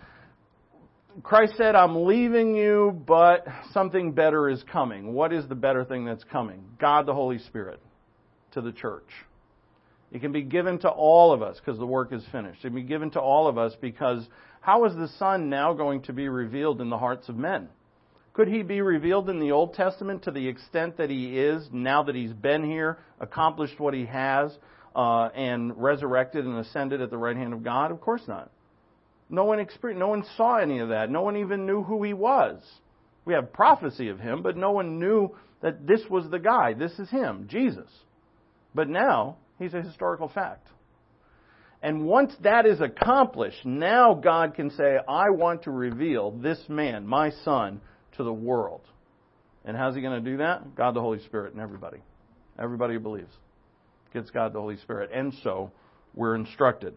[SPEAKER 1] Christ said, "I'm leaving you, but something better is coming." What is the better thing that's coming? God the Holy Spirit to the church. It can be given to all of us because the work is finished. It can be given to all of us because how is the Son now going to be revealed in the hearts of men? Could he be revealed in the Old Testament to the extent that he is, now that he's been here, accomplished what he has, and resurrected and ascended at the right hand of God? Of course not. No one saw any of that. No one even knew who he was. We have prophecy of him, but no one knew that this was the guy. This is him, Jesus. But now, he's a historical fact. And once that is accomplished, now God can say, "I want to reveal this man, my Son, to the world." And how's he going to do that? God the Holy Spirit and everybody. Everybody who believes gets God the Holy Spirit. And so we're instructed.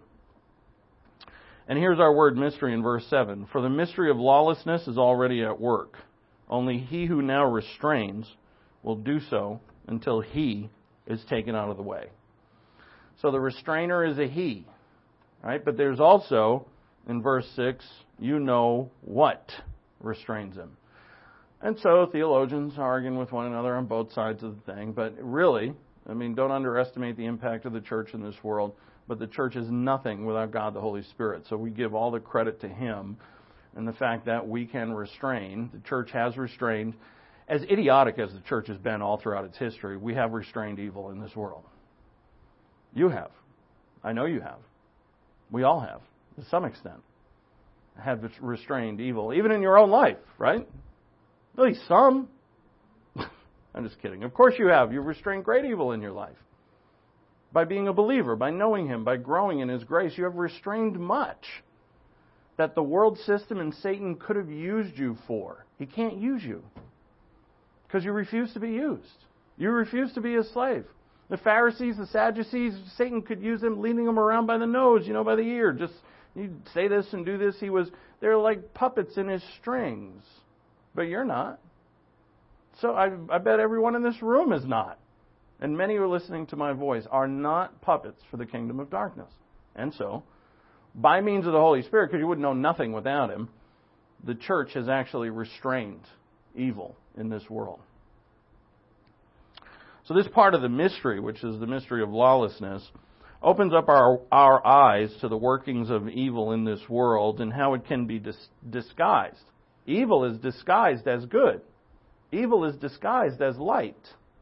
[SPEAKER 1] And here's our word mystery in verse 7. "For the mystery of lawlessness is already at work. Only he who now restrains will do so until he is taken out of the way." So the restrainer is a he. Right? But there's also, in verse 6, "You know what restrains him." And so theologians are arguing with one another on both sides of the thing. But really, don't underestimate the impact of the church in this world. But the church is nothing without God the Holy Spirit. So we give all the credit to him and the fact that we can restrain. The church has restrained. As idiotic as the church has been all throughout its history, we have restrained evil in this world. You have. I know you have. We all have, to some extent, have restrained evil, even in your own life, right? At least some. I'm just kidding. Of course you have. You've restrained great evil in your life. By being a believer, by knowing him, by growing in his grace, you have restrained much that the world system and Satan could have used you for. He can't use you because you refuse to be used. You refuse to be a slave. The Pharisees, the Sadducees, Satan could use them, leading them around by the nose, by the ear. Just, you say this and do this. They're like puppets in his strings. But you're not. So I bet everyone in this room is not. And many who are listening to my voice are not puppets for the kingdom of darkness. And so, by means of the Holy Spirit, because you would know nothing without him, the church has actually restrained evil in this world. So this part of the mystery, which is the mystery of lawlessness, opens up our eyes to the workings of evil in this world and how it can be disguised. Evil is disguised as good. Evil is disguised as light.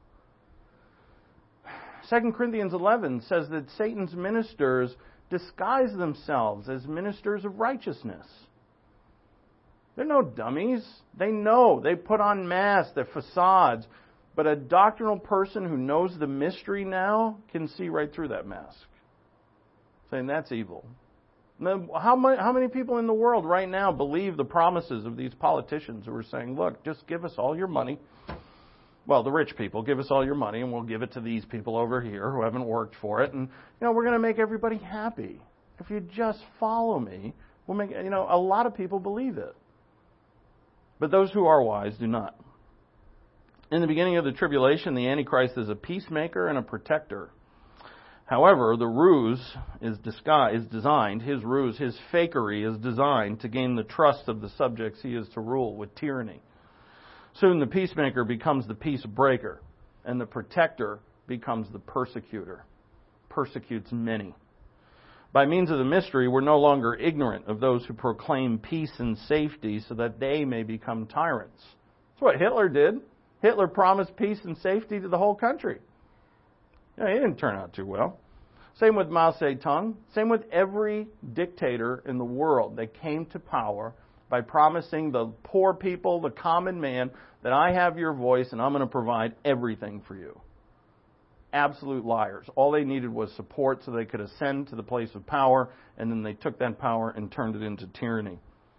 [SPEAKER 1] 2 Corinthians 11 says that Satan's ministers disguise themselves as ministers of righteousness. They're no dummies. They know. They put on masks. They're facades. But a doctrinal person who knows the mystery now can see right through that mask. Saying that's evil. Now, how many people in the world right now believe the promises of these politicians who are saying, "Look, just give us all your money." Well, the rich people, give us all your money and we'll give it to these people over here who haven't worked for it. And, we're going to make everybody happy. If you just follow me, we'll make, a lot of people believe it. But those who are wise do not. In the beginning of the tribulation, the Antichrist is a peacemaker and a protector. However, the ruse is designed, his ruse, his fakery is designed to gain the trust of the subjects he is to rule with tyranny. Soon the peacemaker becomes the peace breaker, and the protector becomes the persecutor. Persecutes many. By means of the mystery, we're no longer ignorant of those who proclaim peace and safety so that they may become tyrants. That's what Hitler did. Hitler promised peace and safety to the whole country. He didn't turn out too well. Same with Mao Zedong. Same with every dictator in the world. They came to power by promising the poor people, the common man, that I have your voice and I'm going to provide everything for you. Absolute liars. All they needed was support so they could ascend to the place of power, and then they took that power and turned it into tyranny.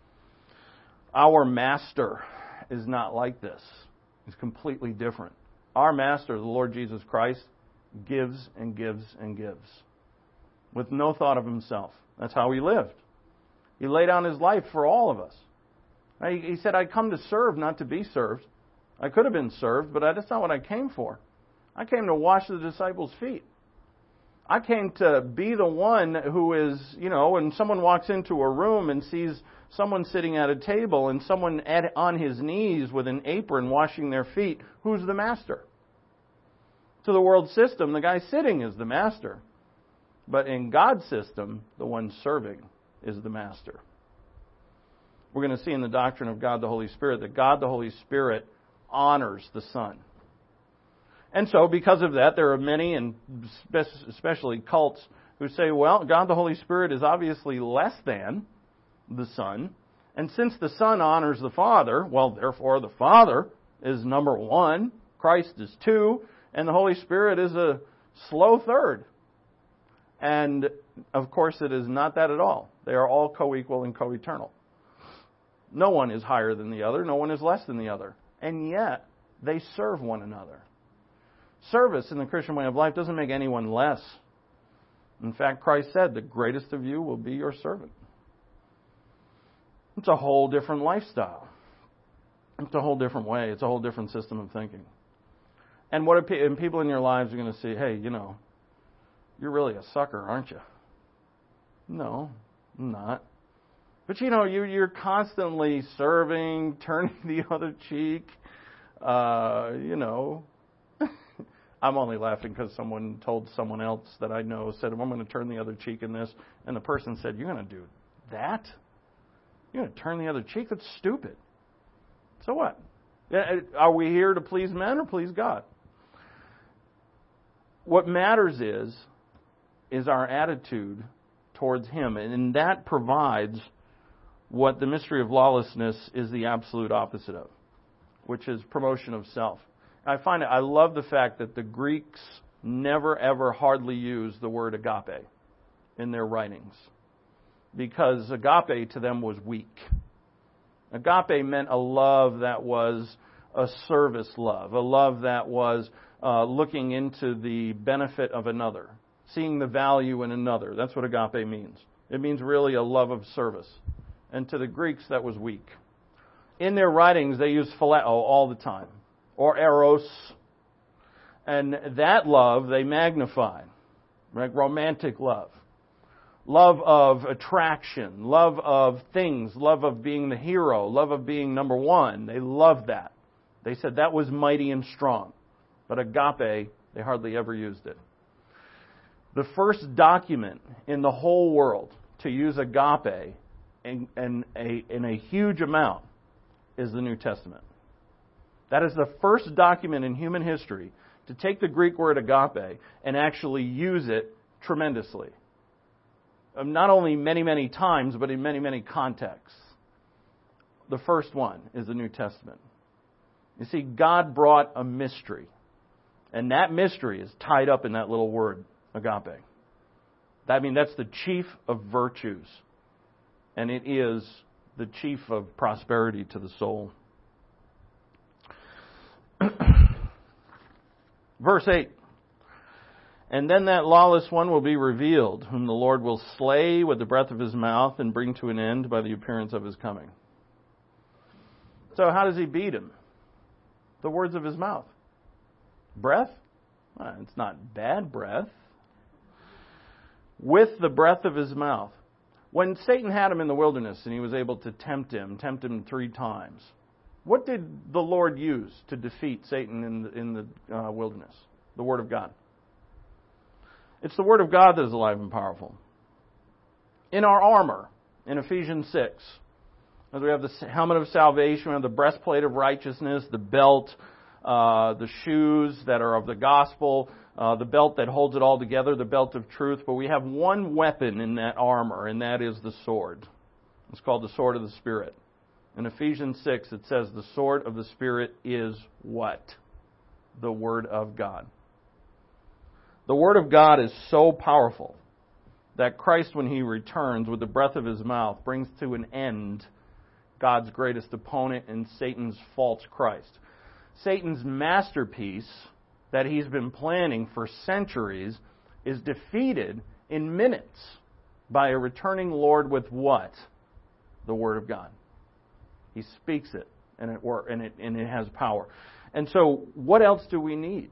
[SPEAKER 1] Our master is not like this. He's completely different. Our master, the Lord Jesus Christ, gives and gives and gives with no thought of himself. That's how he lived. He laid down his life for all of us. He said, I come to serve, not to be served. I could have been served, but that's not what I came for. I came to wash the disciples' feet. I came to be the one who is, when someone walks into a room and sees someone sitting at a table and someone on his knees with an apron washing their feet, who's the master? To the world system, the guy sitting is the master. But in God's system, the one serving is the master. We're going to see in the doctrine of God the Holy Spirit that God the Holy Spirit honors the Son. And so, because of that, there are many, and especially cults, who say, well, God the Holy Spirit is obviously less than the Son. And since the Son honors the Father, well, therefore the Father is number one, Christ is two, and the Holy Spirit is a slow third. And, of course, it is not that at all. They are all co-equal and co-eternal. No one is higher than the other. No one is less than the other. And yet, they serve one another. Service in the Christian way of life doesn't make anyone less. In fact, Christ said, the greatest of you will be your servant. It's a whole different lifestyle. It's a whole different way. It's a whole different system of thinking. And and people in your lives are going to say, hey, you're really a sucker, aren't you? No, I'm not. But you're constantly serving, turning the other cheek, I'm only laughing because someone told someone else that I know, said, I'm going to turn the other cheek in this. And the person said, you're going to do that? You're going to turn the other cheek? That's stupid. So what? Are we here to please men or please God? What matters is our attitude towards Him. And that provides what the mystery of lawlessness is the absolute opposite of, which is promotion of self. I love the fact that the Greeks never ever hardly use the word agape in their writings, because agape to them was weak. Agape meant a love that was a service love, a love that was looking into the benefit of another, seeing the value in another. That's what agape means. It means really a love of service. And to the Greeks, that was weak. In their writings, they use phileo all the time, or eros. And that love they magnify, right? Romantic love. Love of attraction, love of things, love of being the hero, love of being number one. They loved that. They said that was mighty and strong. But agape, they hardly ever used it. The first document in the whole world to use agape in a huge amount is the New Testament. That is the first document in human history to take the Greek word agape and actually use it tremendously. Not only many, many times, but in many, many contexts. The first one is the New Testament. You see, God brought a mystery. And that mystery is tied up in that little word, agape. That's the chief of virtues. And it is the chief of prosperity to the soul. Verse 8. And then that lawless one will be revealed, whom the Lord will slay with the breath of His mouth and bring to an end by the appearance of His coming. So how does he beat him? The words of his mouth. Breath? It's not bad breath. With the breath of his mouth. When Satan had him in the wilderness and he was able to tempt him 3 times, what did the Lord use to defeat Satan in the wilderness? The Word of God. It's the Word of God that is alive and powerful. In our armor, in Ephesians 6, as we have the helmet of salvation, we have the breastplate of righteousness, the belt, the shoes that are of the gospel, the belt that holds it all together, the belt of truth. But we have one weapon in that armor, and that is the sword. It's called the sword of the Spirit. In Ephesians 6, it says the sword of the Spirit is what? The Word of God. The Word of God is so powerful that Christ, when He returns with the breath of His mouth, brings to an end God's greatest opponent and Satan's false Christ. Satan's masterpiece that he's been planning for centuries is defeated in minutes by a returning Lord with what? The Word of God. He speaks it, and it has power. And so, what else do we need?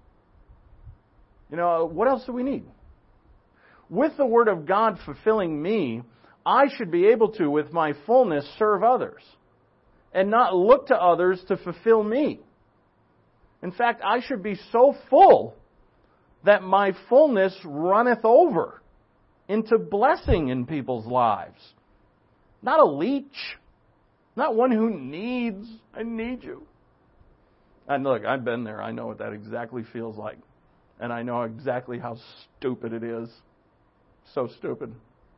[SPEAKER 1] What else do we need? With the Word of God fulfilling me, I should be able to, with my fullness, serve others and not look to others to fulfill me. In fact, I should be so full that my fullness runneth over into blessing in people's lives. Not a leech. Not one who needs. I need you. And look, I've been there. I know what that exactly feels like. And I know exactly how stupid it is. So stupid.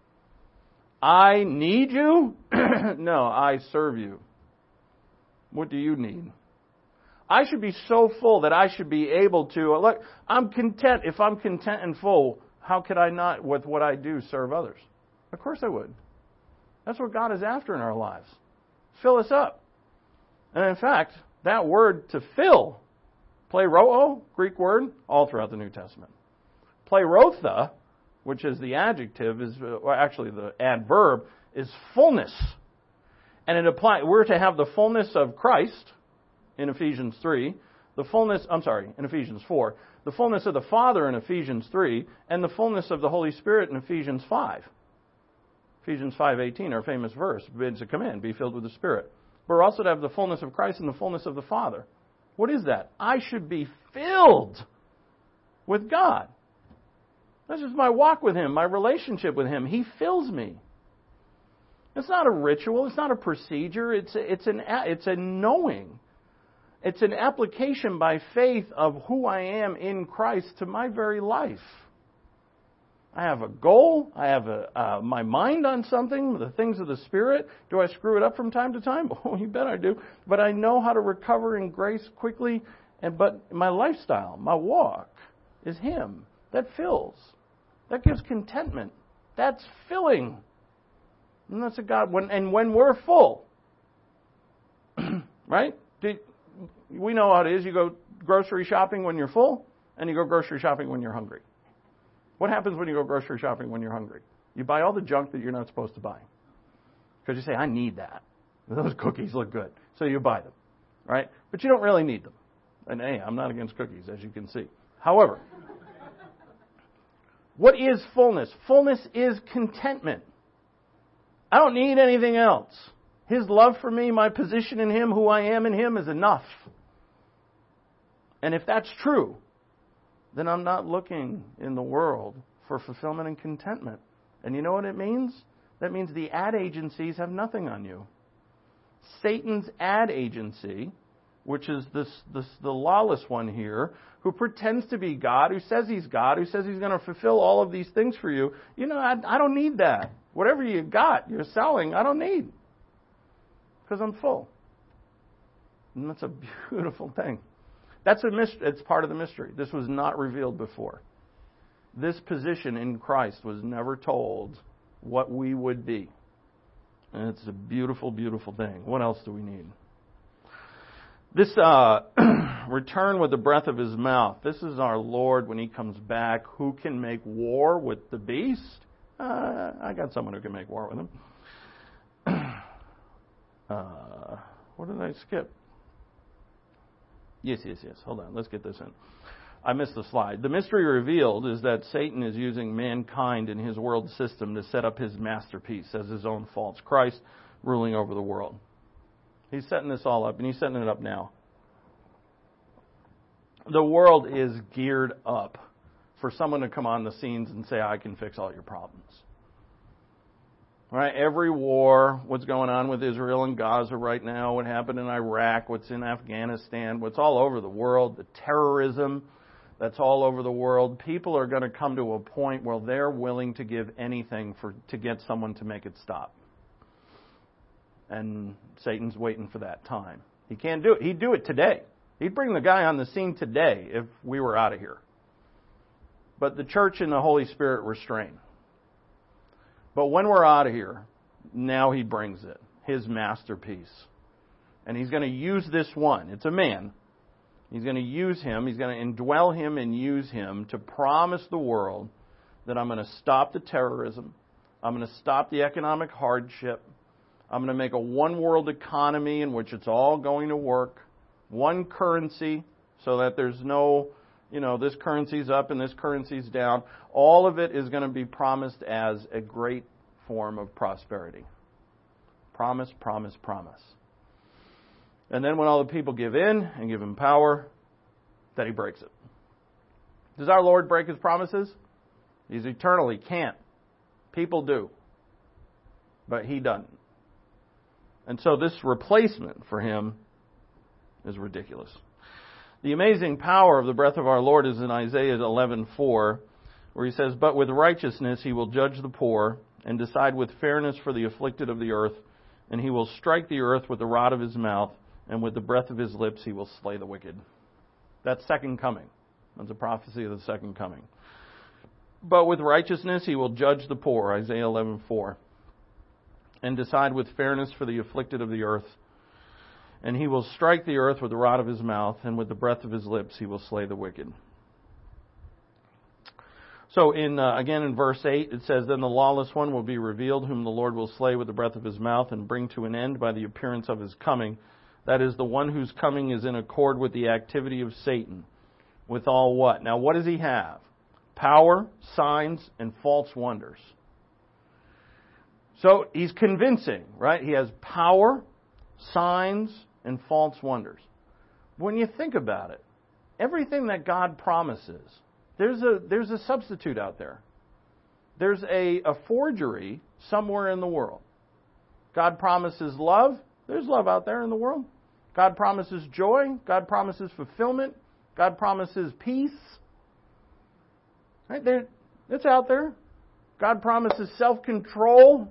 [SPEAKER 1] I need you? No, I serve you. What do you need? I should be so full that I should be able to, look, I'm content. If I'm content and full, how could I not, with what I do, serve others? Of course I would. That's what God is after in our lives. Fill us up. And in fact, that word to fill, pleroo, Greek word, all throughout the New Testament. Plerotha, which is the adjective, is actually the adverb, is fullness. And it applies. We're to have the fullness of Christ in Ephesians 3, in Ephesians 4, the fullness of the Father in Ephesians 3, and the fullness of the Holy Spirit in Ephesians 5. Ephesians 5:18, our famous verse, bids a command, be filled with the Spirit. But we're also to have the fullness of Christ and the fullness of the Father. What is that? I should be filled with God. This is my walk with Him, my relationship with Him. He fills me. It's not a ritual. It's not a procedure. It's a knowing. It's an application by faith of who I am in Christ to my very life. I have a goal. I have my mind on something, the things of the Spirit. Do I screw it up from time to time? Oh, you bet I do. But I know how to recover in grace quickly. But my lifestyle, my walk, is Him. That fills. That gives contentment. That's filling. And that's a God. When we're full, right? We know how it is. You go grocery shopping when you're full, and you go grocery shopping when you're hungry. What happens when you go grocery shopping when you're hungry? You buy all the junk that you're not supposed to buy. Because you say, I need that. Those cookies look good. So you buy them. Right? But you don't really need them. And hey, I'm not against cookies, as you can see. However, what is fullness? Fullness is contentment. I don't need anything else. His love for me, my position in Him, who I am in Him is enough. And if that's true, then I'm not looking in the world for fulfillment and contentment. And you know what it means? That means the ad agencies have nothing on you. Satan's ad agency, which is the lawless one here, who pretends to be God, who says he's God, who says he's going to fulfill all of these things for you. I don't need that. Whatever you got, you're selling, I don't need. Because I'm full. And that's a beautiful thing. That's a mystery. It's part of the mystery. This was not revealed before. This position in Christ was never told what we would be. And it's a beautiful, beautiful thing. What else do we need? This return with the breath of His mouth. This is our Lord when He comes back. Who can make war with the beast? I got someone who can make war with him. What did I skip? Yes. Hold on. Let's get this in. I missed the slide. The mystery revealed is that Satan is using mankind in his world system to set up his masterpiece as his own false Christ ruling over the world. He's setting this all up, and he's setting it up now. The world is geared up for someone to come on the scenes and say, I can fix all your problems. Right? Every war, what's going on with Israel and Gaza right now, what happened in Iraq, what's in Afghanistan, what's all over the world, the terrorism that's all over the world, people are going to come to a point where they're willing to give anything to get someone to make it stop. And Satan's waiting for that time. He can't do it. He'd do it today. He'd bring the guy on the scene today if we were out of here. But the church and the Holy Spirit restrain. But when we're out of here, now he brings it, his masterpiece. And he's going to use this one. It's a man. He's going to use him. He's going to indwell him and use him to promise the world that I'm going to stop the terrorism. I'm going to stop the economic hardship. I'm going to make a one-world economy in which it's all going to work. One currency so that there's no, this currency's up and this currency's down. All of it is going to be promised as a great form of prosperity. Promise, promise, promise. And then when all the people give in and give him power, then he breaks it. Does our Lord break his promises? He's eternal. He can't. People do. But he doesn't. And so this replacement for him is ridiculous. The amazing power of the breath of our Lord is in Isaiah 11:4, where he says, But with righteousness he will judge the poor and decide with fairness for the afflicted of the earth, and he will strike the earth with the rod of his mouth, and with the breath of his lips he will slay the wicked. That's second coming. That's a prophecy of the second coming. But with righteousness he will judge the poor, Isaiah 11:4, and decide with fairness for the afflicted of the earth. And he will strike the earth with the rod of his mouth, and with the breath of his lips he will slay the wicked. So again in verse 8 it says, Then the lawless one will be revealed, whom the Lord will slay with the breath of his mouth, and bring to an end by the appearance of his coming. That is, the one whose coming is in accord with the activity of Satan. With all what? Now what does he have? Power, signs, and false wonders. So he's convincing, right? He has power, signs, and false wonders. When you think about it, everything that God promises, there's a substitute out there. There's a forgery somewhere in the world. God promises love. There's love out there in the world. God promises joy. God promises fulfillment. God promises peace. Right there, it's out there. God promises self-control.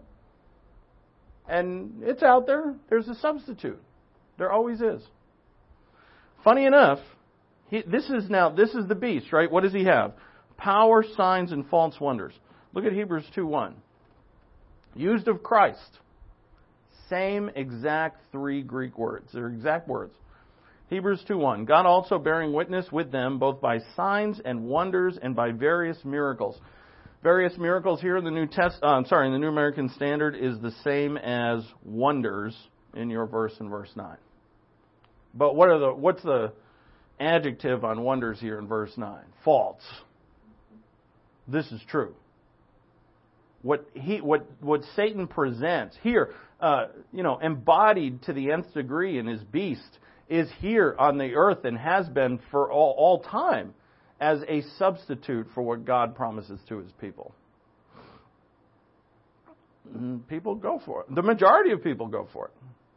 [SPEAKER 1] And it's out there. There's a substitute. There always is. Funny enough, this is the beast, right? What does he have? Power, signs, and false wonders. Look at Hebrews 2:1. Used of Christ. Same exact three Greek words. They're exact words. Hebrews 2:1. God also bearing witness with them both by signs and wonders and by various miracles. Various miracles here in the in the New American Standard is the same as wonders in your verse in verse 9. But what's the adjective on wonders here in verse 9? False. This is true. What Satan presents here, embodied to the nth degree in his beast, is here on the earth and has been for all time as a substitute for what God promises to his people. And people go for it. The majority of people go for it.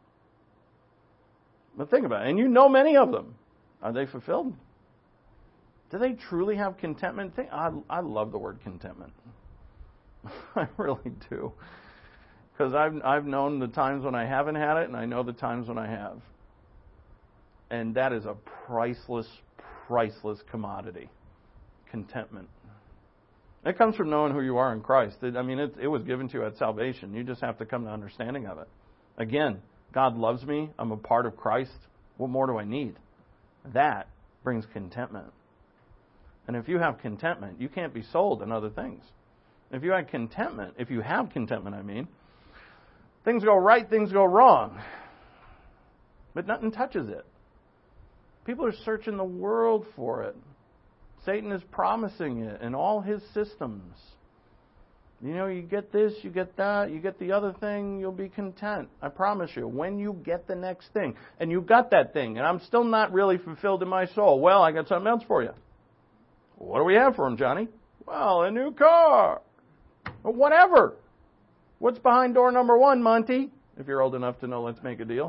[SPEAKER 1] But think about it. And you know many of them. Are they fulfilled? Do they truly have contentment? I love the word contentment. I really do. Because I've known the times when I haven't had it, and I know the times when I have. And that is a priceless commodity. Contentment. It comes from knowing who you are in Christ. It was given to you at salvation. You just have to come to understanding of it. Again, God loves me. I'm a part of Christ. What more do I need? That brings contentment. And if you have contentment, you can't be sold in other things. If you have contentment, things go right, things go wrong. but nothing touches it. People are searching the world for it. Satan is promising it in all his systems. You get this, you get that, you get the other thing, you'll be content. I promise you, when you get the next thing, and you got that thing, and I'm still not really fulfilled in my soul, well, I got something else for you. What do we have for him, Johnny? Well, a new car. Or whatever. What's behind door number 1, Monty? If you're old enough to know Let's Make a Deal.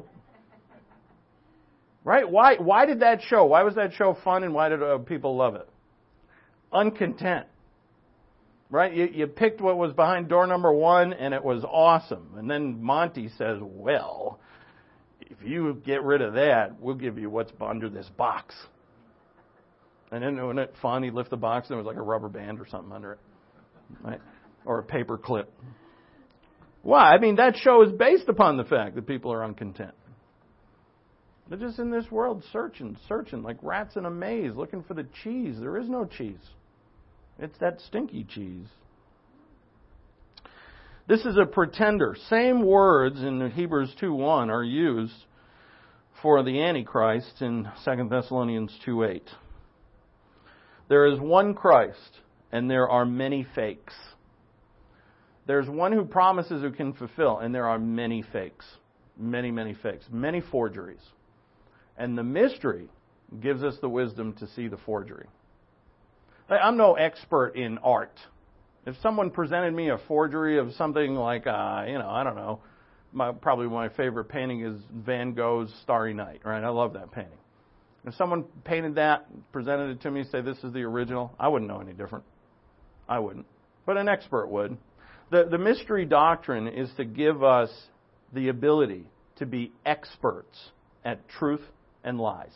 [SPEAKER 1] Right? Why did that show? Why was that show fun, and why did people love it? Uncontent. Right? You picked what was behind door number 1, and it was awesome. And then Monty says, well, if you get rid of that, we'll give you what's under this box. And then, wasn't it fun? He'd lift the box, and there was like a rubber band or something under it. Right? Or a paper clip. Why? I mean, that show is based upon the fact that people are uncontent. They're just in this world searching like rats in a maze, looking for the cheese. There is no cheese. It's that stinky cheese. This is a pretender. Same words in Hebrews 2:1 are used for the Antichrist in 2 Thessalonians 2:8. There is one Christ, and there are many fakes. There's one who promises who can fulfill, and there are many fakes. Many, many fakes. Many forgeries. And the mystery gives us the wisdom to see the forgery. I'm no expert in art. If someone presented me a forgery of something like, I don't know, probably my favorite painting is Van Gogh's Starry Night, right? I love that painting. If someone painted that, presented it to me, say this is the original, I wouldn't know any different. I wouldn't. But an expert would. The mystery doctrine is to give us the ability to be experts at truth and lies.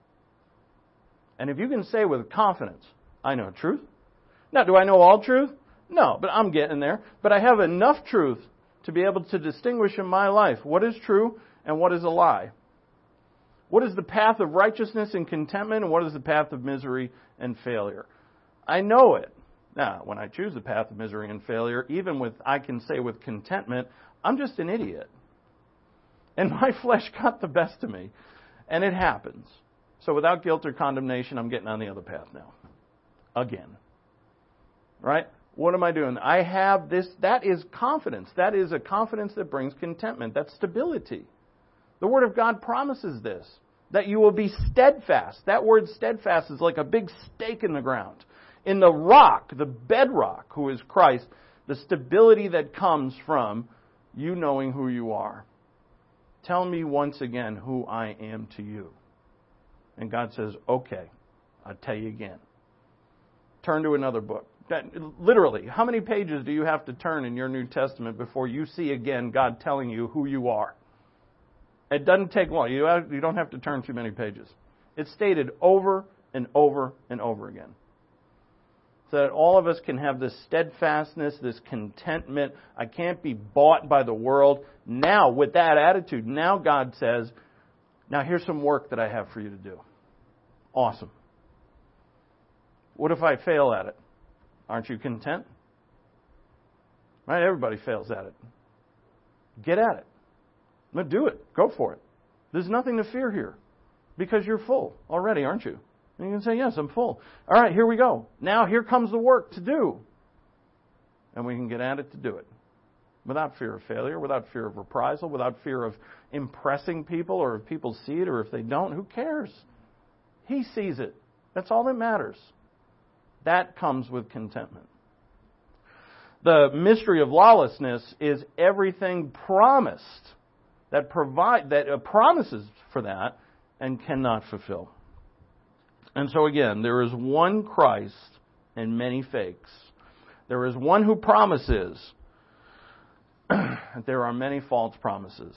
[SPEAKER 1] And if you can say with confidence, I know truth. Now, do I know all truth? No, but I'm getting there. But I have enough truth to be able to distinguish in my life what is true and what is a lie. What is the path of righteousness and contentment, and what is the path of misery and failure? I know it. Now, when I choose the path of misery and failure, I can say with contentment, I'm just an idiot. And my flesh got the best of me. And it happens. So without guilt or condemnation, I'm getting on the other path now. Again. Right? What am I doing? I have this. That is confidence. That is a confidence that brings contentment. That's stability. The Word of God promises this. That you will be steadfast. That word steadfast is like a big stake in the ground. In the rock, the bedrock, who is Christ, the stability that comes from you knowing who you are. Tell me once again who I am to you. And God says, okay, I'll tell you again. Turn to another book. Literally, how many pages do you have to turn in your New Testament before you see again God telling you who you are? It doesn't take long. You don't have to turn too many pages. It's stated over and over and over again. So that all of us can have this steadfastness, this contentment. I can't be bought by the world. Now, with that attitude, now God says, now here's some work that I have for you to do. Awesome. What if I fail at it? Aren't you content? Right? Everybody fails at it. Get at it. But do it. Go for it. There's nothing to fear here. Because you're full already, aren't you? And you can say, yes, I'm full. All right, here we go. Now here comes the work to do. And we can get at it to do it. Without fear of failure, without fear of reprisal, without fear of impressing people, or if people see it or if they don't, who cares? He sees it. That's all that matters. That comes with contentment. The mystery of lawlessness is everything promised that promises for that and cannot fulfill. And so again, there is one Christ and many fakes. There is one who promises. There are many false promises.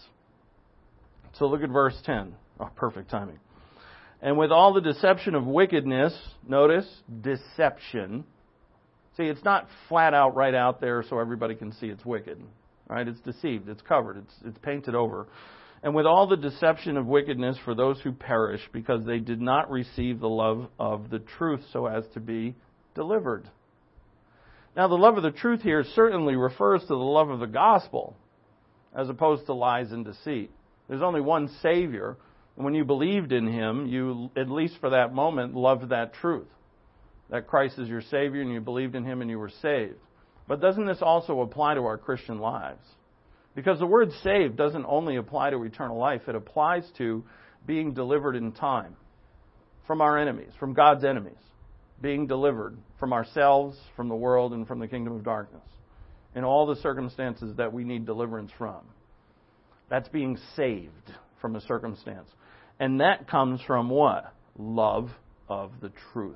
[SPEAKER 1] So look at verse 10. Oh, perfect timing. And with all the deception of wickedness, notice, deception. See, it's not flat out right out there so everybody can see it's wicked. Right? It's deceived. It's covered. It's painted over. And with all the deception of wickedness for those who perish, because they did not receive the love of the truth so as to be delivered. Now, the love of the truth here certainly refers to the love of the gospel, as opposed to lies and deceit. There's only one Savior. And when you believed in Him, you, at least for that moment, loved that truth. That Christ is your Savior and you believed in Him and you were saved. But doesn't this also apply to our Christian lives? Because the word saved doesn't only apply to eternal life, it applies to being delivered in time from our enemies, from God's enemies. Being delivered from ourselves, from the world, and from the kingdom of darkness. In all the circumstances that we need deliverance from. That's being saved from a circumstance. And that comes from what? Love of the truth.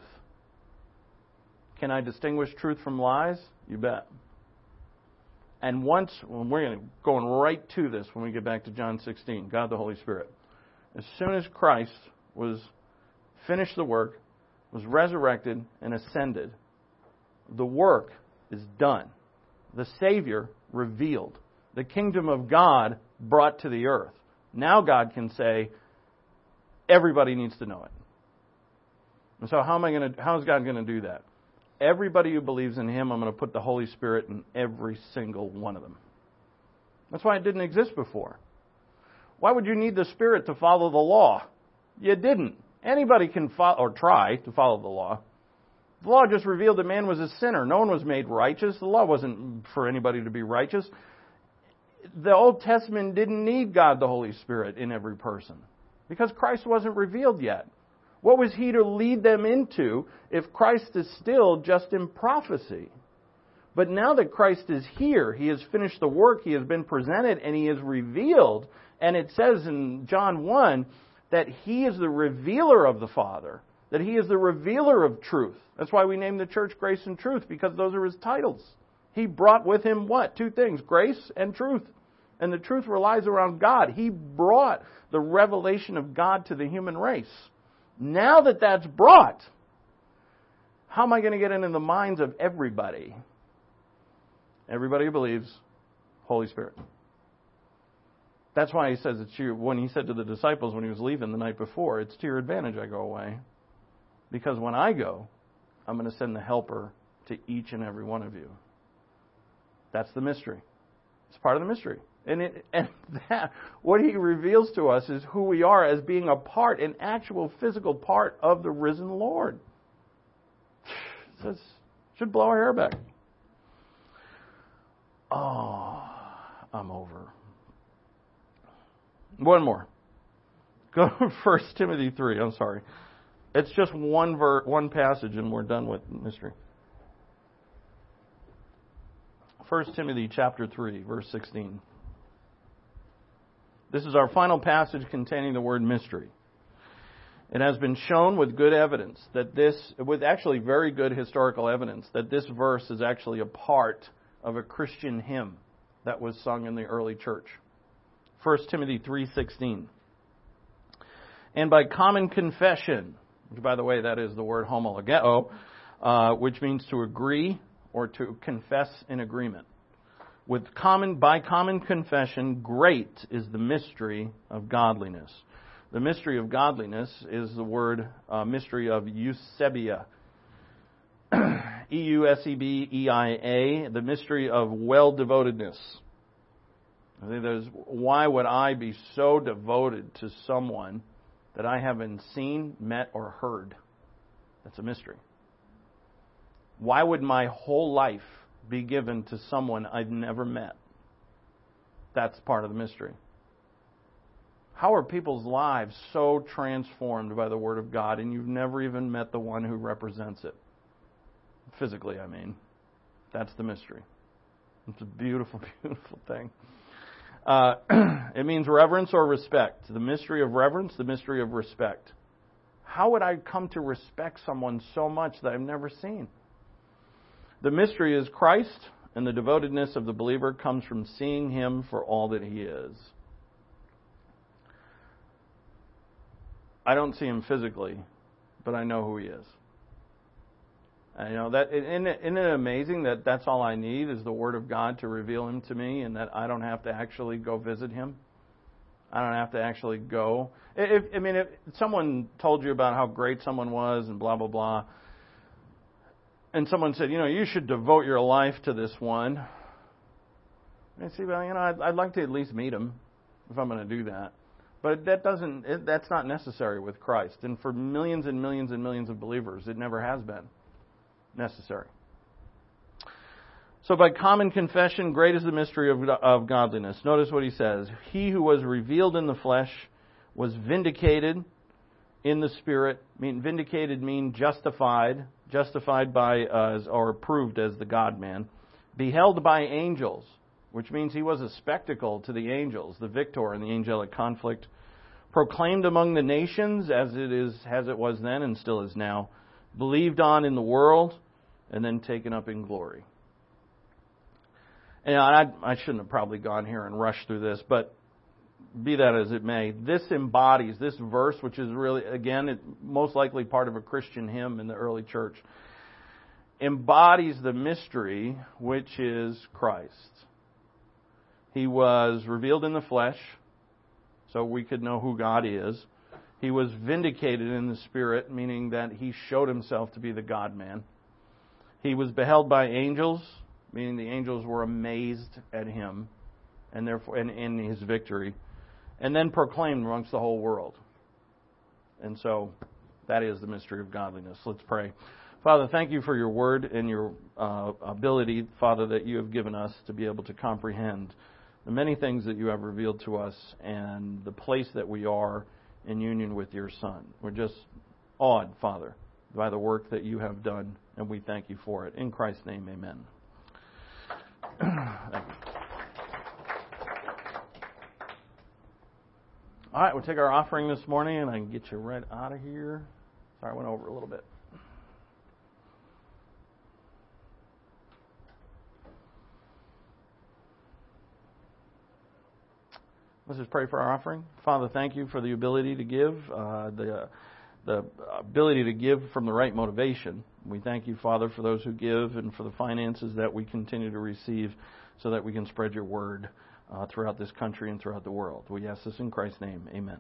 [SPEAKER 1] Can I distinguish truth from lies? You bet. And once, well, we're going to go right to this when we get back to John 16, God the Holy Spirit. As soon as Christ was finished the work, was resurrected and ascended, the work is done. The Savior revealed. The kingdom of God brought to the earth. Now God can say, everybody needs to know it. And so how is God going to do that? Everybody who believes in Him, I'm going to put the Holy Spirit in every single one of them. That's why it didn't exist before. Why would you need the Spirit to follow the law? You didn't. Anybody can follow, or try to follow the law. The law just revealed that man was a sinner. No one was made righteous. The law wasn't for anybody to be righteous. The Old Testament didn't need God the Holy Spirit in every person because Christ wasn't revealed yet. What was He to lead them into if Christ is still just in prophecy? But now that Christ is here, He has finished the work, He has been presented, and He is revealed. And it says in John 1 that He is the revealer of the Father, that He is the revealer of truth. That's why we name the church Grace and Truth, because those are His titles. He brought with Him what? Two things, grace and truth. And the truth relies around God. He brought the revelation of God to the human race. Now that that's brought, how am I going to get into the minds of everybody? Everybody who believes, Holy Spirit. That's why He says it's when He said to the disciples when He was leaving the night before, it's to your advantage I go away. Because when I go, I'm going to send the Helper to each and every one of you. That's the mystery. It's part of the mystery. And that, what He reveals to us is who we are as being a part, an actual physical part of the risen Lord. This should blow our hair back. Oh, I'm over. One more. Go to 1 Timothy 3. I'm sorry. It's just one passage and we're done with mystery. 1 Timothy chapter 3, verse 16. This is our final passage containing the word mystery. It has been shown with good evidence with actually very good historical evidence, that this verse is actually a part of a Christian hymn that was sung in the early church. 1 Timothy 3:16. And by common confession, which by the way, that is the word homologeo, which means to agree or to confess in agreement. By common confession, great is the mystery of godliness. The mystery of godliness is the word mystery of Eusebia. Eusebeia, the mystery of well-devotedness. I think why would I be so devoted to someone that I haven't seen, met, or heard? That's a mystery. Why would my whole life be given to someone I've never met? That's part of the mystery. How are people's lives so transformed by the Word of God and you've never even met the one who represents it? Physically, I mean. That's the mystery. It's a beautiful, beautiful thing. It means reverence or respect. The mystery of reverence, the mystery of respect. How would I come to respect someone so much that I've never seen? The mystery is Christ, and the devotedness of the believer comes from seeing Him for all that He is. I don't see Him physically, but I know who He is. And isn't it amazing that that's all I need is the Word of God to reveal Him to me, and that I don't have to actually go visit Him? I don't have to actually go. If someone told you about how great someone was and blah, blah, blah, and someone said, you should devote your life to this one. I say, well, I'd like to at least meet him if I'm going to do that. But that's not necessary with Christ. And for millions and millions and millions of believers, it never has been necessary. So by common confession, great is the mystery of godliness. Notice what he says. He who was revealed in the flesh was vindicated in the Spirit. Vindicated means justified by or approved as the God-man. Beheld by angels, which means he was a spectacle to the angels, the victor in the angelic conflict. Proclaimed among the nations, as it was then and still is now. Believed on in the world, and then taken up in glory. And I shouldn't have probably gone here and rushed through this, but be that as it may, this embodies, this verse, which is really, again, most likely part of a Christian hymn in the early church, embodies the mystery which is Christ. He was revealed in the flesh, so we could know who God is. He was vindicated in the Spirit, meaning that he showed himself to be the God-man. He was beheld by angels, meaning the angels were amazed at him and therefore in his victory, and then proclaimed amongst the whole world. And so that is the mystery of godliness. Let's pray. Father, thank you for your word and your ability, Father, that you have given us to be able to comprehend the many things that you have revealed to us and the place that we are in union with your Son. We're just awed, Father, by the work that you have done, and we thank you for it. In Christ's name, amen. All right, we'll take our offering this morning, and I can get you right out of here. Sorry, I went over a little bit. Let's just pray for our offering. Father, thank you for the ability to give, the ability to give from the right motivation. We thank you, Father, for those who give and for the finances that we continue to receive so that we can spread your word throughout this country and throughout the world. We ask this in Christ's name. Amen.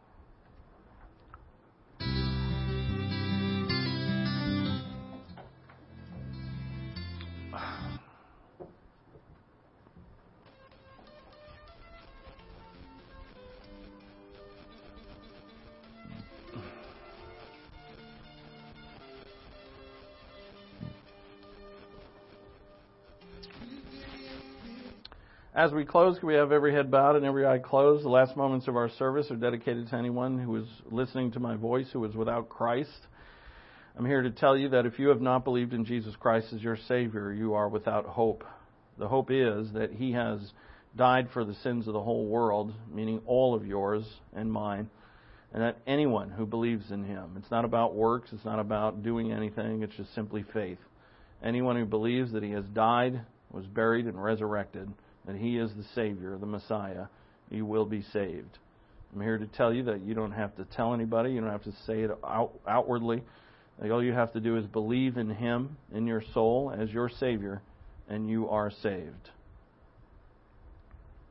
[SPEAKER 1] As we close, can we have every head bowed and every eye closed? The last moments of our service are dedicated to anyone who is listening to my voice who is without Christ. I'm here to tell you that if you have not believed in Jesus Christ as your Savior, you are without hope. The hope is that He has died for the sins of the whole world, meaning all of yours and mine, and that anyone who believes in Him, it's not about works, it's not about doing anything, it's just simply faith. Anyone who believes that He has died, was buried, and resurrected, that He is the Savior, the Messiah, you will be saved. I'm here to tell you that you don't have to tell anybody, you don't have to say it outwardly. All you have to do is believe in Him, in your soul, as your Savior, and you are saved.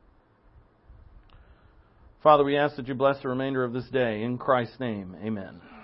[SPEAKER 1] Father, we ask that you bless the remainder of this day. In Christ's name, amen.